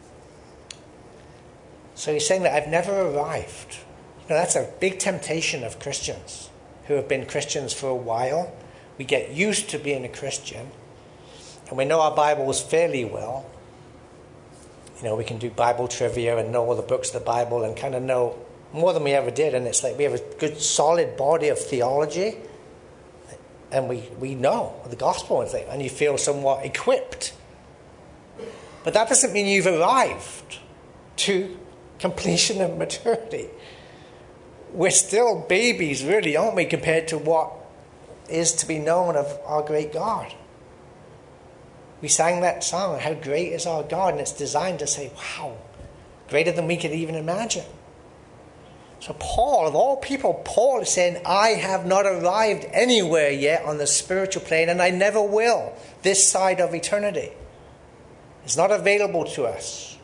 So he's saying that I've never arrived. You know, that's a big temptation of Christians who have been Christians for a while. We get used to being a Christian, and we know our Bibles fairly well. you know, we can do Bible trivia and know all the books of the Bible and kind of know more than we ever did. And it's like we have a good solid body of theology, and we, we know the gospel and things, and you feel somewhat equipped. But that doesn't mean you've arrived to completion of maturity. We're still babies, really, aren't we, compared to what is to be known of our great God. We sang that song, How Great Is Our God, and it's designed to say, wow, greater than we could even imagine. So Paul, of all people, Paul is saying, I have not arrived anywhere yet on the spiritual plane, and I never will this side of eternity. It's not available to us.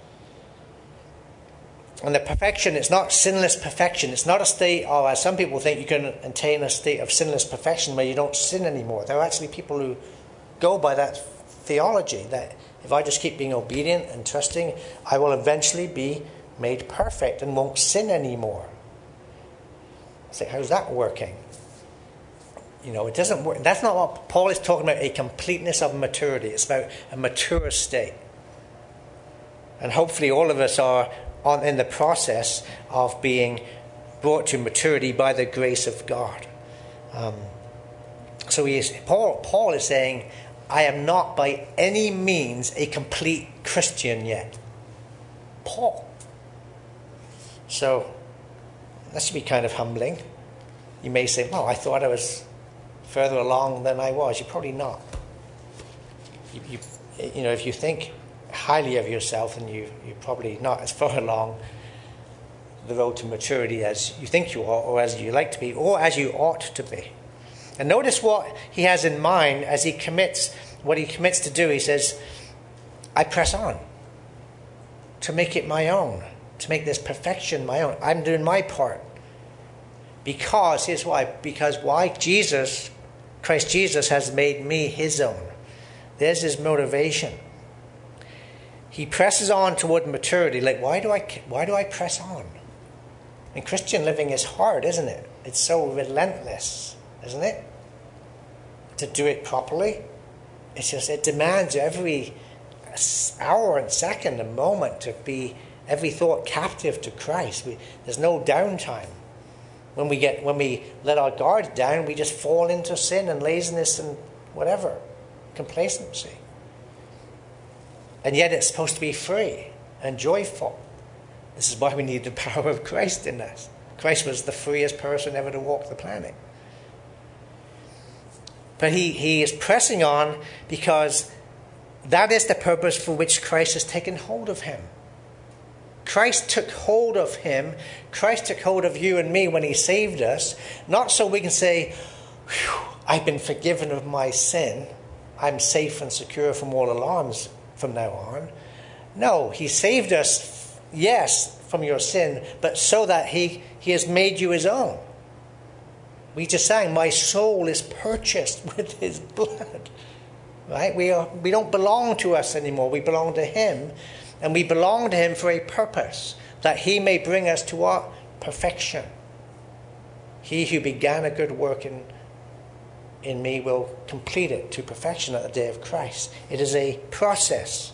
And the perfection, it's not sinless perfection. It's not a state, or as some people think, you can attain a state of sinless perfection where you don't sin anymore. There are actually people who go by that theology, that if I just keep being obedient and trusting, I will eventually be made perfect and won't sin anymore. So how's that working? You know, it doesn't work. That's not what Paul is talking about, a completeness of maturity. It's about a mature state. And hopefully all of us are on in the process of being brought to maturity by the grace of God. Um, so he is, Paul, Paul is saying, I am not by any means a complete Christian yet. Paul. So that should be kind of humbling. You may say, well, I thought I was further along than I was. You're probably not. You, you, you know, if you think highly of yourself, and you, you're probably not as far along the road to maturity as you think you are, or as you like to be, or as you ought to be. And notice what he has in mind as he commits, what he commits to do. He says, I press on to make it my own, to make this perfection my own. I'm doing my part. Because, here's why, because why? Jesus, Christ Jesus has made me his own. There's his motivation. He presses on toward maturity. Like, why do I, why do I press on? And Christian living is hard, isn't it? It's so relentless, isn't it? To do it properly. It's just, it demands every hour and second and moment to be every thought captive to Christ. We, there's no downtime. When we get, when we let our guard down, we just fall into sin and laziness and whatever, complacency. And yet it's supposed to be free and joyful. This is why we need the power of Christ in us. Christ was the freest person ever to walk the planet. But he, he is pressing on because that is the purpose for which Christ has taken hold of him. Christ took hold of him. Christ took hold of you and me when he saved us. Not so we can say, I've been forgiven of my sin. I'm safe and secure from all alarms from now on. No, he saved us, yes, from your sin, but so that he, he has made you his own. We just sang, my soul is purchased with his blood. Right? We are, we don't belong to us anymore. We belong to him. And we belong to him for a purpose, that he may bring us to what? Perfection. He who began a good work in, in me will complete it to perfection at the day of Christ. It is a process.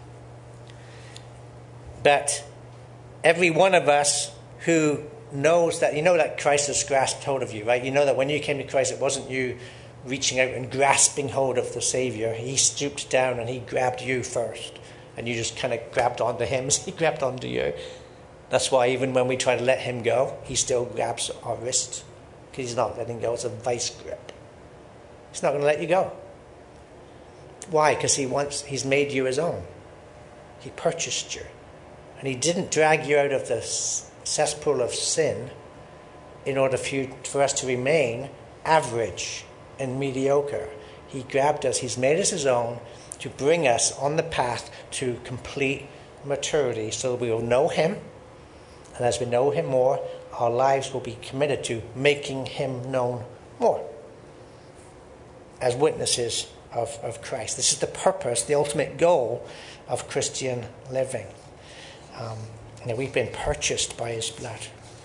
But every one of us who knows that, you know that Christ has grasped hold of you, right? You know that when you came to Christ, it wasn't you reaching out and grasping hold of the Savior. He stooped down and he grabbed you first. And you just kind of grabbed onto him as he grabbed onto you. That's why even when we try to let him go, he still grabs our wrist. Because he's not letting go. It's a vice grip. He's not going to let you go. Why? Because he wants, he's made you his own. He purchased you. And he didn't drag you out of the cesspool of sin in order for, you, for us to remain average and mediocre. He grabbed us. He's made us his own to bring us on the path to complete maturity so that we will know him. And as we know him more, our lives will be committed to making him known more as witnesses of, of Christ. This is the purpose, the ultimate goal of Christian living. Um, you know, we've been purchased by his blood.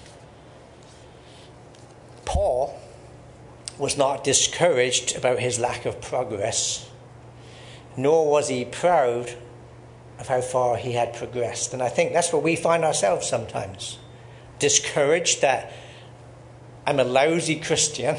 Paul was not discouraged about his lack of progress, nor was he proud of how far he had progressed. And I think that's where we find ourselves sometimes. Discouraged that I'm a lousy Christian,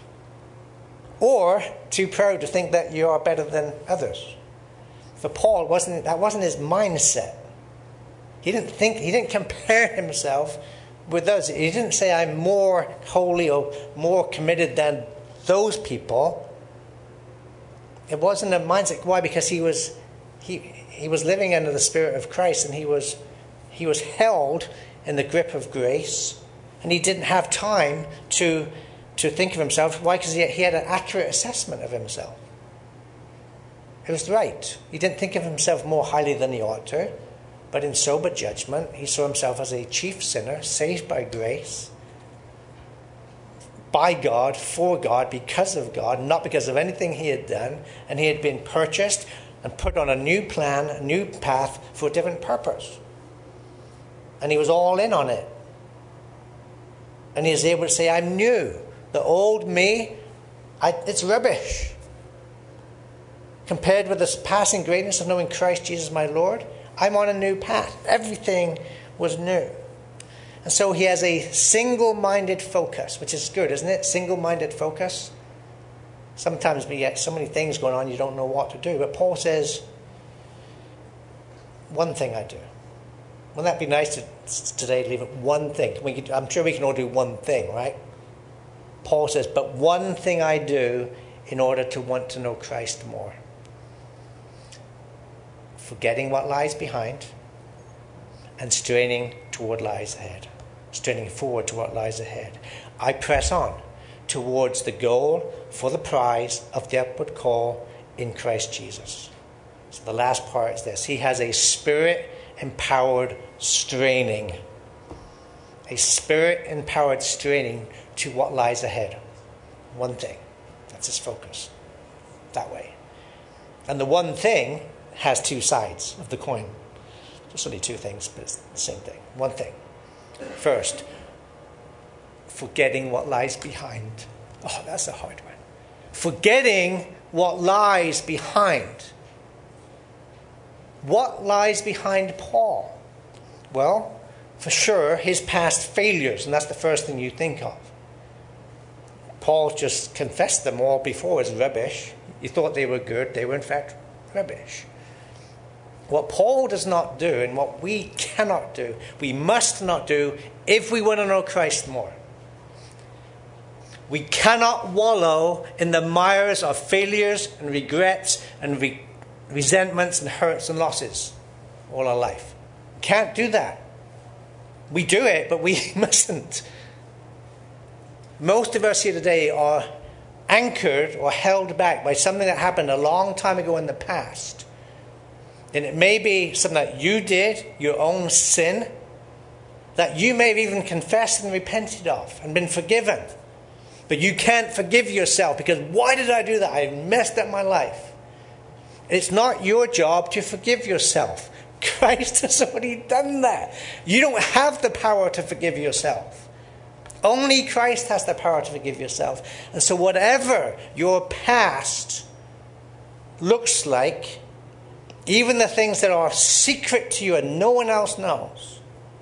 or too proud to think that you are better than others. For Paul, wasn't that wasn't his mindset. He didn't think, he didn't compare himself with others. He didn't say I'm more holy or more committed than those people. It wasn't a mindset. Why? Because he was he he was living under the Spirit of Christ, and he was he was held in the grip of grace, and he didn't have time to to think of himself. Why? Because he, he had an accurate assessment of himself. It was right. He didn't think of himself more highly than he ought to, but in sober judgment, he saw himself as a chief sinner, saved by grace, by God, for God, because of God, not because of anything he had done, and he had been purchased and put on a new plan, a new path for a different purpose. And he was all in on it. And he was able to say, I'm new. The old me, I, it's rubbish. Compared with the passing greatness of knowing Christ Jesus my Lord, I'm on a new path. Everything was new. And so he has a single-minded focus, which is good, isn't it? Single-minded focus. Sometimes we get so many things going on, you don't know what to do. But Paul says, one thing I do. Wouldn't that be nice to, today to leave it one thing? We could, I'm sure we can all do one thing, right? Paul says, but one thing I do in order to want to know Christ more. Forgetting what lies behind and straining toward lies ahead. Straining forward to what lies ahead. I press on towards the goal for the prize of the upward call in Christ Jesus. So the last part is this. He has a spirit-empowered straining. A spirit-empowered straining to what lies ahead. One thing. That's his focus. That way. And the one thing has two sides of the coin. There's only two things, but it's the same thing. One thing. First, forgetting what lies behind. Oh, that's a hard one. Forgetting what lies behind. What lies behind Paul? Well, for sure, his past failures, and that's the first thing you think of. Paul just confessed them all before as rubbish. You thought they were good, they were in fact rubbish. What Paul does not do, and what we cannot do, we must not do if we want to know Christ more. We cannot wallow in the mires of failures and regrets and re- resentments and hurts and losses all our life. We can't do that. We do it, but we mustn't. Most of us here today are anchored or held back by something that happened a long time ago in the past. And it may be something that you did, your own sin, that you may have even confessed and repented of and been forgiven. But you can't forgive yourself because why did I do that? I messed up my life. It's not your job to forgive yourself. Christ has already done that. You don't have the power to forgive yourself. Only Christ has the power to forgive yourself. And so whatever your past looks like, even the things that are secret to you and no one else knows,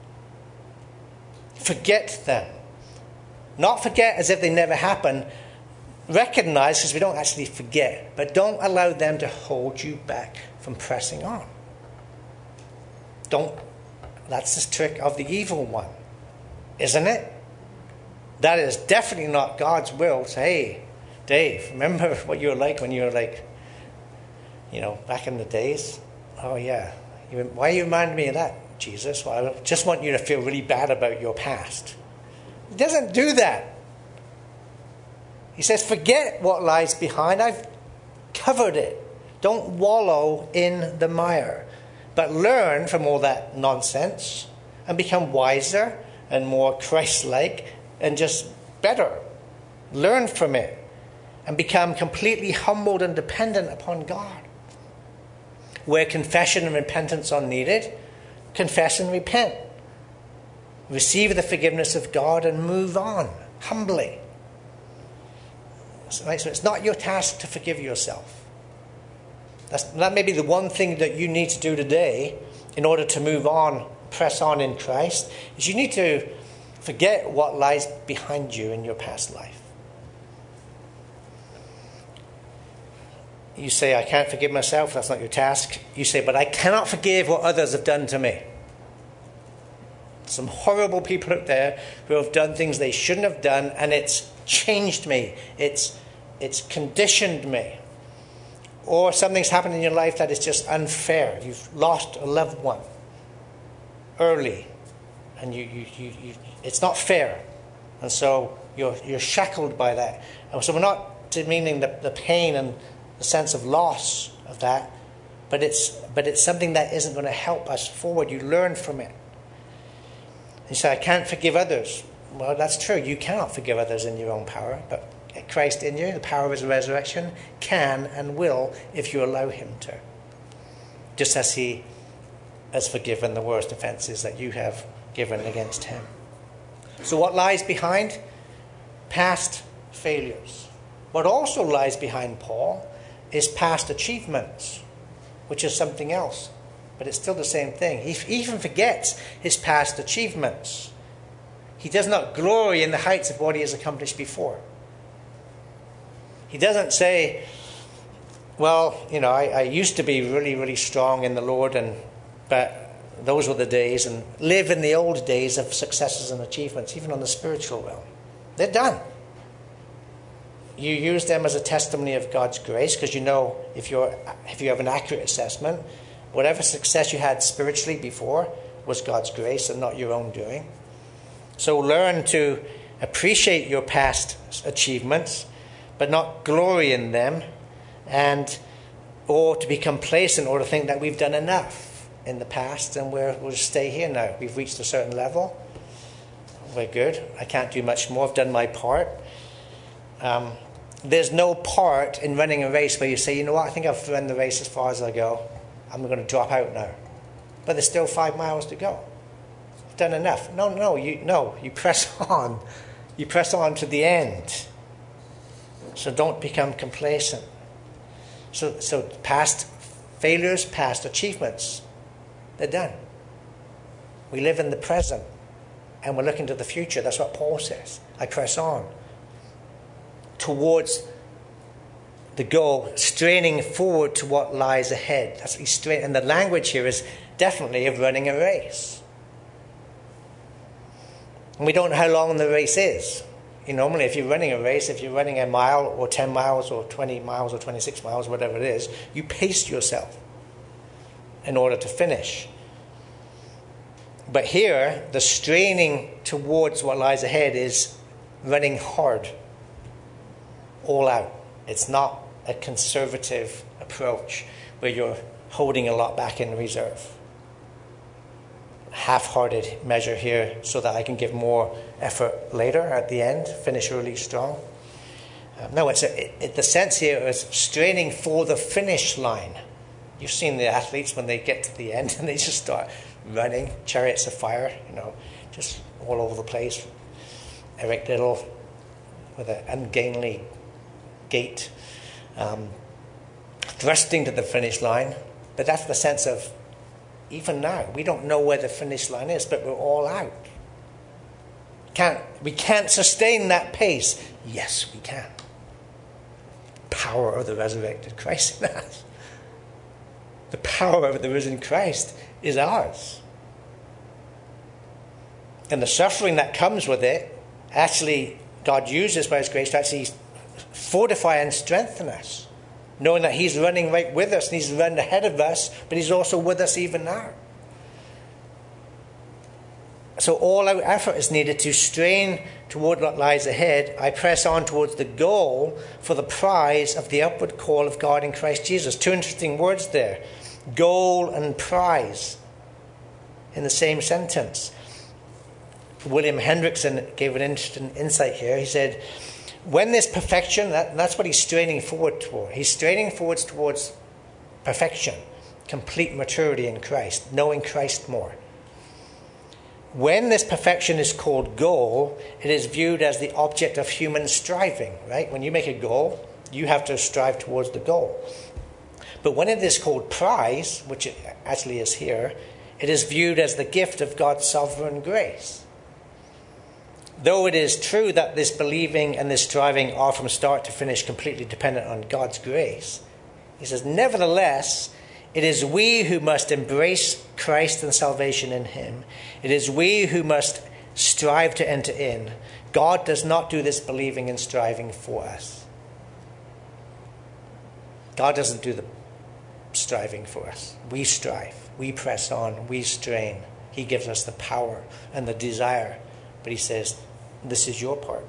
forget them. Not forget as if they never happened. Recognize, because we don't actually forget, but don't allow them to hold you back from pressing on. Don't. That's the trick of the evil one, isn't it? That is definitely not God's will. Say, hey, Dave, remember what you were like when you were like, you know, back in the days? Oh, yeah. You, why you remind me of that, Jesus? Well, I just want you to feel really bad about your past. He doesn't do that. He says, forget what lies behind. I've covered it. Don't wallow in the mire. But learn from all that nonsense and become wiser and more Christ-like and just better. Learn from it and become completely humbled and dependent upon God. Where confession and repentance are needed, confess and repent. Receive the forgiveness of God and move on humbly. So it's not your task to forgive yourself. That's, that may be the one thing that you need to do today in order to move on, press on in Christ, is you need to forget what lies behind you in your past life. You say, I can't forgive myself. That's not your task. You say, but I cannot forgive what others have done to me. Some horrible people out there who have done things they shouldn't have done, and it's changed me. It's, it's conditioned me. Or something's happened in your life that is just unfair. You've lost a loved one early, and you, you, you, you it's not fair. And so you're, you're shackled by that. And so we're not demeaning the, the pain and the sense of loss of that, but it's, but it's something that isn't going to help us forward. You learn from it. You say, I can't forgive others. Well, that's true. You cannot forgive others in your own power, but Christ in you, the power of his resurrection, can and will if you allow him to. Just as he has forgiven the worst offenses that you have given against him. So what lies behind? Past failures. What also lies behind Paul is past achievements, which is something else. But it's still the same thing. He even forgets his past achievements. He does not glory in the heights of what he has accomplished before. He doesn't say, well, you know, I, I used to be really, really strong in the Lord, and but those were the days, and live in the old days of successes and achievements, even on the spiritual realm. They're done. You use them as a testimony of God's grace, because you know if you're if you have an accurate assessment, whatever success you had spiritually before was God's grace and not your own doing. So learn to appreciate your past achievements, but not glory in them, and or to be complacent or to think that we've done enough in the past and we're, we'll just stay here now. We've reached a certain level. We're good. I can't do much more. I've done my part. Um, there's no part in running a race where you say, you know what, I think I've run the race as far as I go. I'm going to drop out now. But there's still five miles to go. I've done enough. No, no, you no, you press on. You press on to the end. So don't become complacent. So, so past failures, past achievements, they're done. We live in the present, and we're looking to the future. That's what Paul says. I press on towards the goal, straining forward to what lies ahead. That's what he's strain. And the language here is definitely of running a race. And we don't know how long the race is. You know, normally if you're running a race, if you're running a mile or ten miles or twenty miles or twenty-six miles, whatever it is, you pace yourself in order to finish. But here, the straining towards what lies ahead is running hard, all out. It's not a conservative approach where you're holding a lot back in reserve. Half-hearted measure here so that I can give more effort later at the end, finish really strong. Um, no, it's a, it, it, the sense here is straining for the finish line. You've seen the athletes when they get to the end and they just start running, chariots of fire, you know, just all over the place. Eric Liddell with an ungainly gait, um, thrusting to the finish line. But that's the sense of, even now, we don't know where the finish line is, but we're all out. Can't, we can't sustain that pace. Yes, we can. Power of the resurrected Christ in us. The power of the risen Christ is ours. And the suffering that comes with it, actually, God uses by his grace to actually fortify and strengthen us, knowing that he's running right with us and he's run ahead of us, but he's also with us even now. So all our effort is needed to strain toward what lies ahead. I press on towards the goal for the prize of the upward call of God in Christ Jesus. Two interesting words there. Goal and prize in the same sentence. William Hendrickson gave an interesting insight here. He said, when this perfection, that, that's what he's straining forward toward. He's straining forwards towards perfection, complete maturity in Christ, knowing Christ more. When this perfection is called goal, it is viewed as the object of human striving, right? When you make a goal, you have to strive towards the goal. But when it is called prize, which it actually is here, it is viewed as the gift of God's sovereign grace. Though it is true that this believing and this striving are from start to finish completely dependent on God's grace, he says, nevertheless, it is we who must embrace Christ and salvation in him. It is we who must strive to enter in. God does not do this believing and striving for us. God doesn't do the striving for us. We strive. We press on. We strain. He gives us the power and the desire. But he says, this is your part.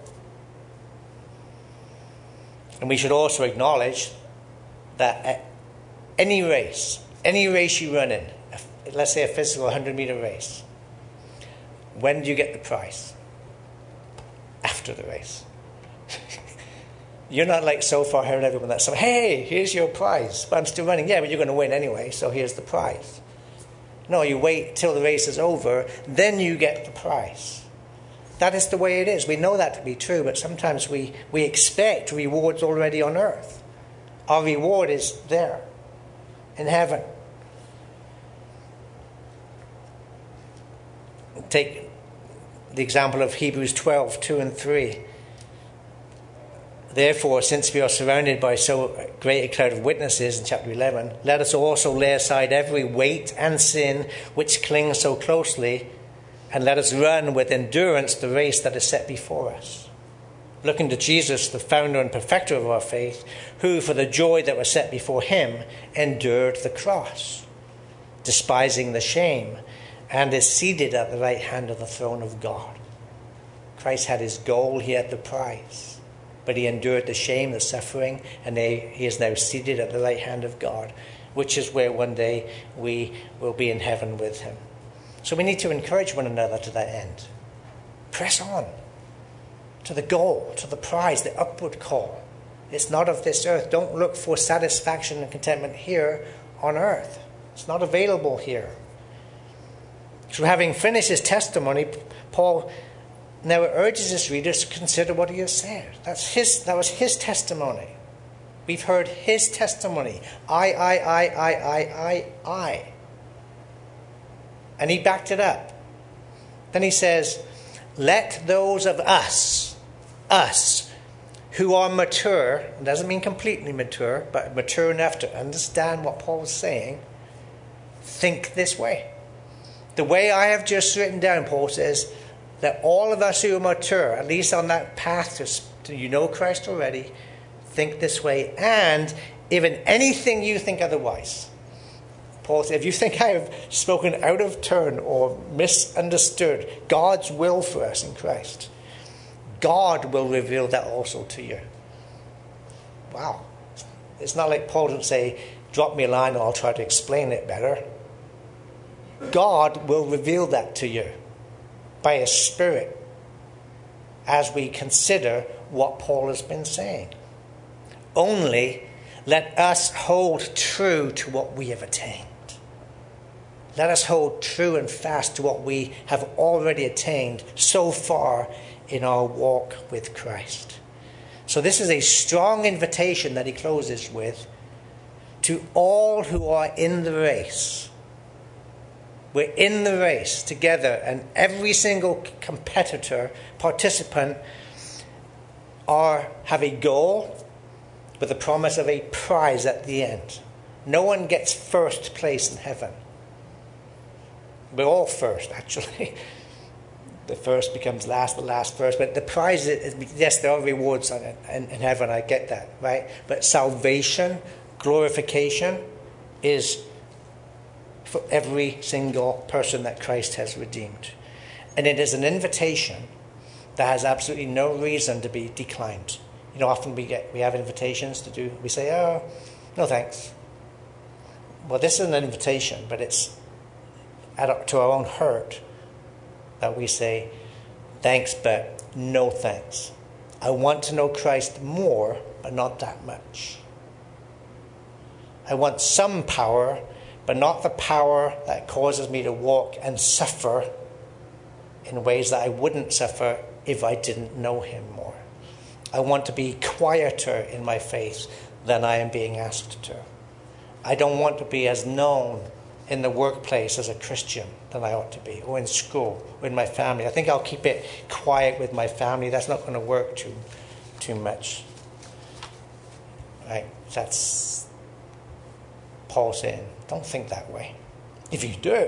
And we should also acknowledge that at any race, any race you run in, let's say a physical one hundred meter race, when do you get the prize? After the race. You're not like so far ahead of everyone that someone, hey, here's your prize. But I'm still running. Yeah, but you're going to win anyway, so here's the prize. No, you wait till the race is over, then you get the prize. That is the way it is. We know that to be true, but sometimes we, we expect rewards already on earth. Our reward is there, in heaven. Take the example of Hebrews twelve, two and three. Therefore, since we are surrounded by so great a cloud of witnesses, in chapter eleven, let us also lay aside every weight and sin which clings so closely, and let us run with endurance the race that is set before us. Looking to Jesus, the founder and perfecter of our faith, who for the joy that was set before him endured the cross, despising the shame, and is seated at the right hand of the throne of God. Christ had his goal, he had the prize, but he endured the shame, the suffering, and he is now seated at the right hand of God, which is where one day we will be in heaven with him. So we need to encourage one another to that end. Press on to the goal, to the prize, the upward call. It's not of this earth. Don't look for satisfaction and contentment here on earth. It's not available here. So having finished his testimony, Paul now urges his readers to consider what he has said. That's his, that was his testimony. We've heard his testimony. I, I, I, I, I, I, I. And he backed it up. Then he says, let those of us, us, who are mature, it doesn't mean completely mature, but mature enough to understand what Paul is saying, think this way. The way I have just written down, Paul says, that all of us who are mature, at least on that path to, to you know Christ already, think this way. And even anything you think otherwise. Paul says, if you think I have spoken out of turn or misunderstood God's will for us in Christ, God will reveal that also to you. Wow. It's not like Paul doesn't say, drop me a line and I'll try to explain it better. God will reveal that to you by his Spirit as we consider what Paul has been saying. Only let us hold true to what we have attained. Let us hold true and fast to what we have already attained so far in our walk with Christ. So this is a strong invitation that he closes with to all who are in the race. We're in the race together, and every single competitor, participant, are have a goal with the promise of a prize at the end. No one gets first place in heaven. We're all first, actually. The first becomes last, the last first. But the prize, is, yes, there are rewards on it in, in heaven, I get that, right? But salvation, glorification, is for every single person that Christ has redeemed. And it is an invitation that has absolutely no reason to be declined. You know, often we get we have invitations to do, we say, oh, no thanks. Well, this is an invitation, but it's at, to our own hurt that we say, thanks, but no thanks. I want to know Christ more, but not that much. I want some power, but not the power that causes me to walk and suffer in ways that I wouldn't suffer if I didn't know him more. I want to be quieter in my faith than I am being asked to. I don't want to be as known in the workplace as a Christian than I ought to be, or in school, or in my family. I think I'll keep it quiet with my family. That's not going to work too, too much. Right? That's Paul saying, don't think that way. If you do,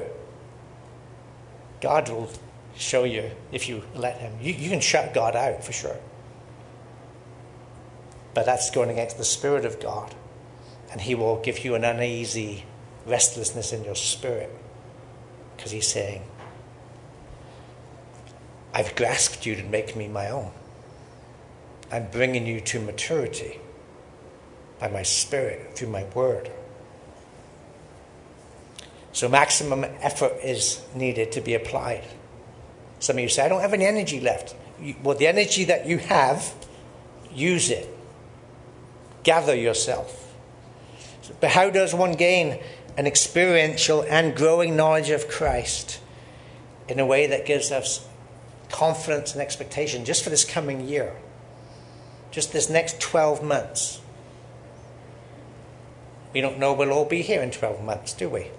God will show you if you let him. You, you can shut God out for sure. But that's going against the Spirit of God. And he will give you an uneasy restlessness in your spirit. Because he's saying, I've grasped you to make me my own. I'm bringing you to maturity by my Spirit, through my word. So maximum effort is needed to be applied. Some of you say, I don't have any energy left. You, well, the energy that you have, use it. Gather yourself. But how does one gain an experiential and growing knowledge of Christ in a way that gives us confidence and expectation just for this coming year? Just this next twelve months. We don't know we'll all be here in twelve months, do we?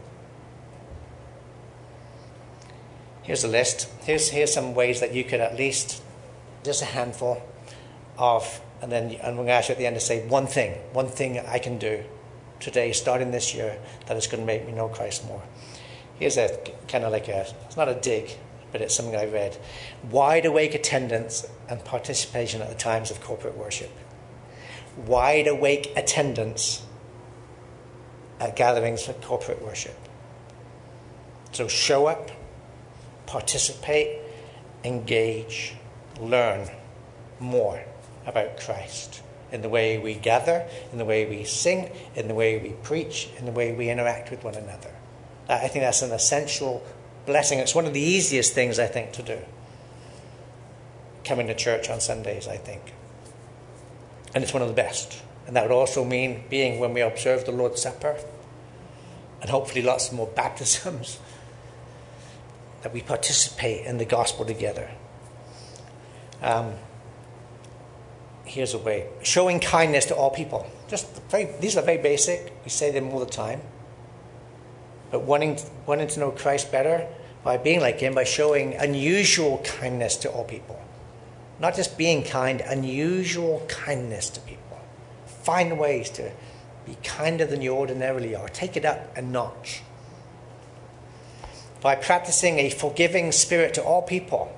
Here's a list. Here's, here's some ways that you could at least, just a handful of, and then I'm going to ask you at the end to say one thing, one thing I can do today, starting this year, that is going to make me know Christ more. Here's a kind of like a, it's not a dig, but it's something I read. Wide awake attendance and participation at the times of corporate worship. Wide awake attendance at gatherings for corporate worship. So show up, participate, engage, learn more about Christ in the way we gather, in the way we sing, in the way we preach, in the way we interact with one another. I think that's an essential blessing. It's one of the easiest things, I think, to do. Coming to church on Sundays, I think. And it's one of the best. And that would also mean being when we observe the Lord's Supper, and hopefully lots more baptisms, that we participate in the gospel together. Um, here's a way. Showing kindness to all people. Just very, these are very basic. We say them all the time. But wanting, wanting to know Christ better by being like him, by showing unusual kindness to all people. Not just being kind, unusual kindness to people. Find ways to be kinder than you ordinarily are. Take it up a notch. By practicing a forgiving spirit to all people.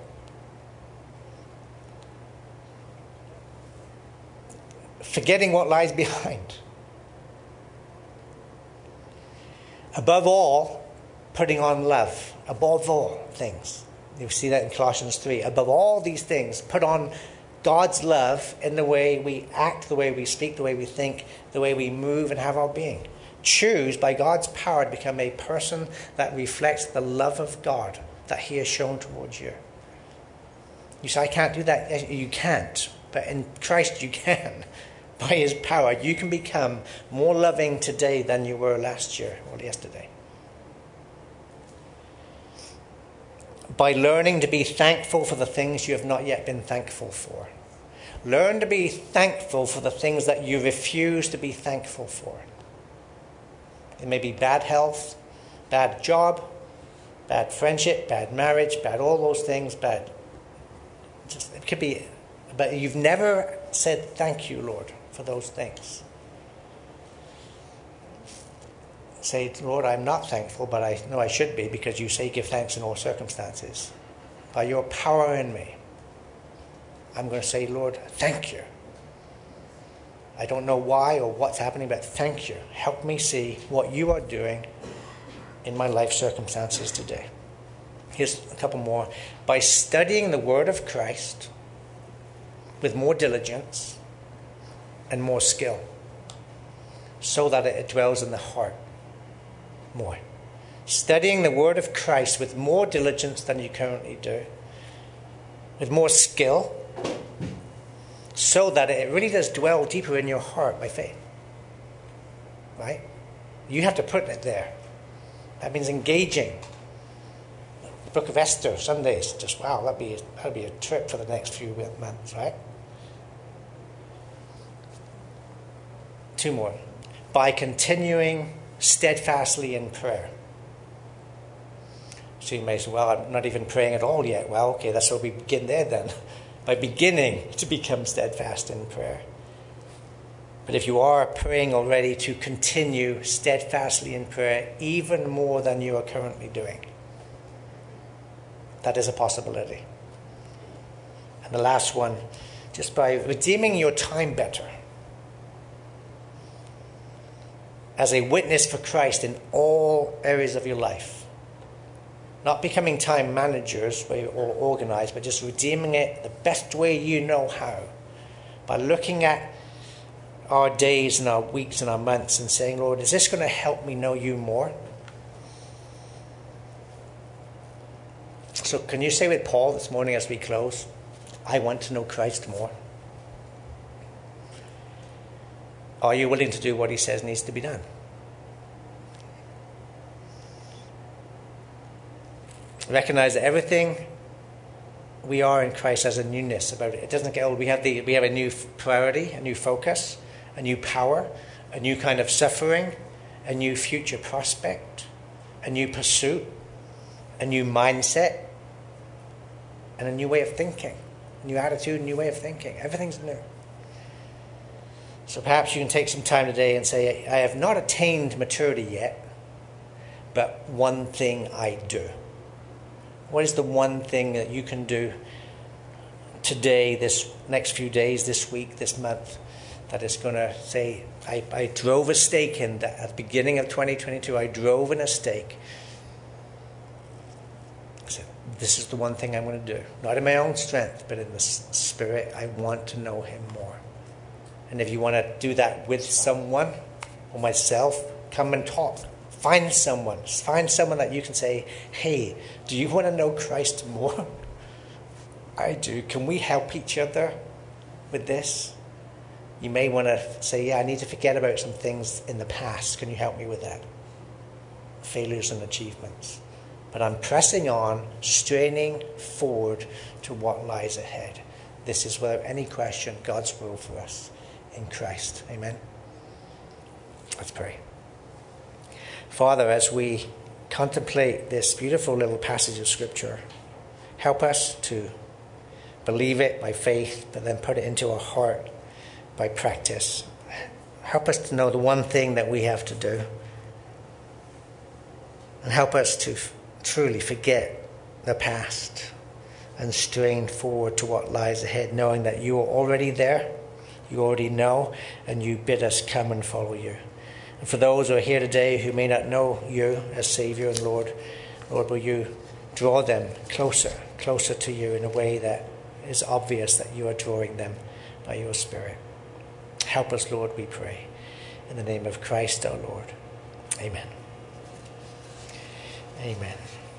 Forgetting what lies behind. Above all, putting on love. Above all things. You see that in Colossians three. Above all these things, put on God's love in the way we act, the way we speak, the way we think, the way we move and have our being. Choose by God's power to become a person that reflects the love of God that he has shown towards you. You say, I can't do that. You can't. But in Christ you can. By his power, you can become more loving today than you were last year or yesterday. By learning to be thankful for the things you have not yet been thankful for. Learn to be thankful for the things that you refuse to be thankful for. It may be bad health, bad job, bad friendship, bad marriage, bad all those things, bad. Just, it could be, but you've never said thank you, Lord, for those things. Say, Lord, I'm not thankful, but I know I should be, because you say give thanks in all circumstances. By your power in me, I'm going to say, Lord, thank you. I don't know why or what's happening, but thank you. Help me see what you are doing in my life circumstances today. Here's a couple more. By studying the word of Christ with more diligence and more skill, so that it dwells in the heart more. Studying the word of Christ with more diligence than you currently do, with more skill, so that it really does dwell deeper in your heart by faith. Right? You have to put it there. That means engaging. The book of Esther, Sundays, just wow, that'd be, that'd be a trip for the next few months, right? Two more. By continuing steadfastly in prayer. So you may say, well, I'm not even praying at all yet. Well, okay, that's where we begin there then, by beginning to become steadfast in prayer. But if you are praying already, to continue steadfastly in prayer even more than you are currently doing. That is a possibility. And the last one, just by redeeming your time better. As a witness for Christ in all areas of your life. Not becoming time managers where you're all organized, but just redeeming it the best way you know how. By looking at our days and our weeks and our months and saying, Lord, is this going to help me know you more? So can you say with Paul this morning as we close, I want to know Christ more? Are you willing to do what he says needs to be done? Recognize that everything we are in Christ has a newness about it. It doesn't get old. We have the we have a new priority, a new focus, a new power, a new kind of suffering, a new future prospect, a new pursuit, a new mindset, and a new way of thinking, a new attitude, a new way of thinking. Everything's new. So perhaps you can take some time today and say, I have not attained maturity yet, but one thing I do. What is the one thing that you can do today, this next few days, this week, this month, that is going to say, I, I drove a stake in that at the beginning of twenty twenty-two, I drove in a stake. I said, this is the one thing I'm going to do. Not in my own strength, but in the Spirit, I want to know him more. And if you want to do that with someone or myself, come and talk. Find someone. Find someone that you can say, hey, do you want to know Christ more? I do. Can we help each other with this? You may want to say, yeah, I need to forget about some things in the past. Can you help me with that? Failures and achievements. But I'm pressing on, straining forward to what lies ahead. This is, without any question, God's will for us in Christ. Amen. Let's pray. Father, as we contemplate this beautiful little passage of Scripture, help us to believe it by faith, but then put it into our heart by practice. Help us to know the one thing that we have to do. And help us to f- truly forget the past and strain forward to what lies ahead, knowing that you are already there, you already know, and you bid us come and follow you. And for those who are here today who may not know you as Saviour and Lord, Lord, will you draw them closer, closer to you in a way that is obvious that you are drawing them by your Spirit. Help us, Lord, we pray. In the name of Christ our Lord. Amen. Amen.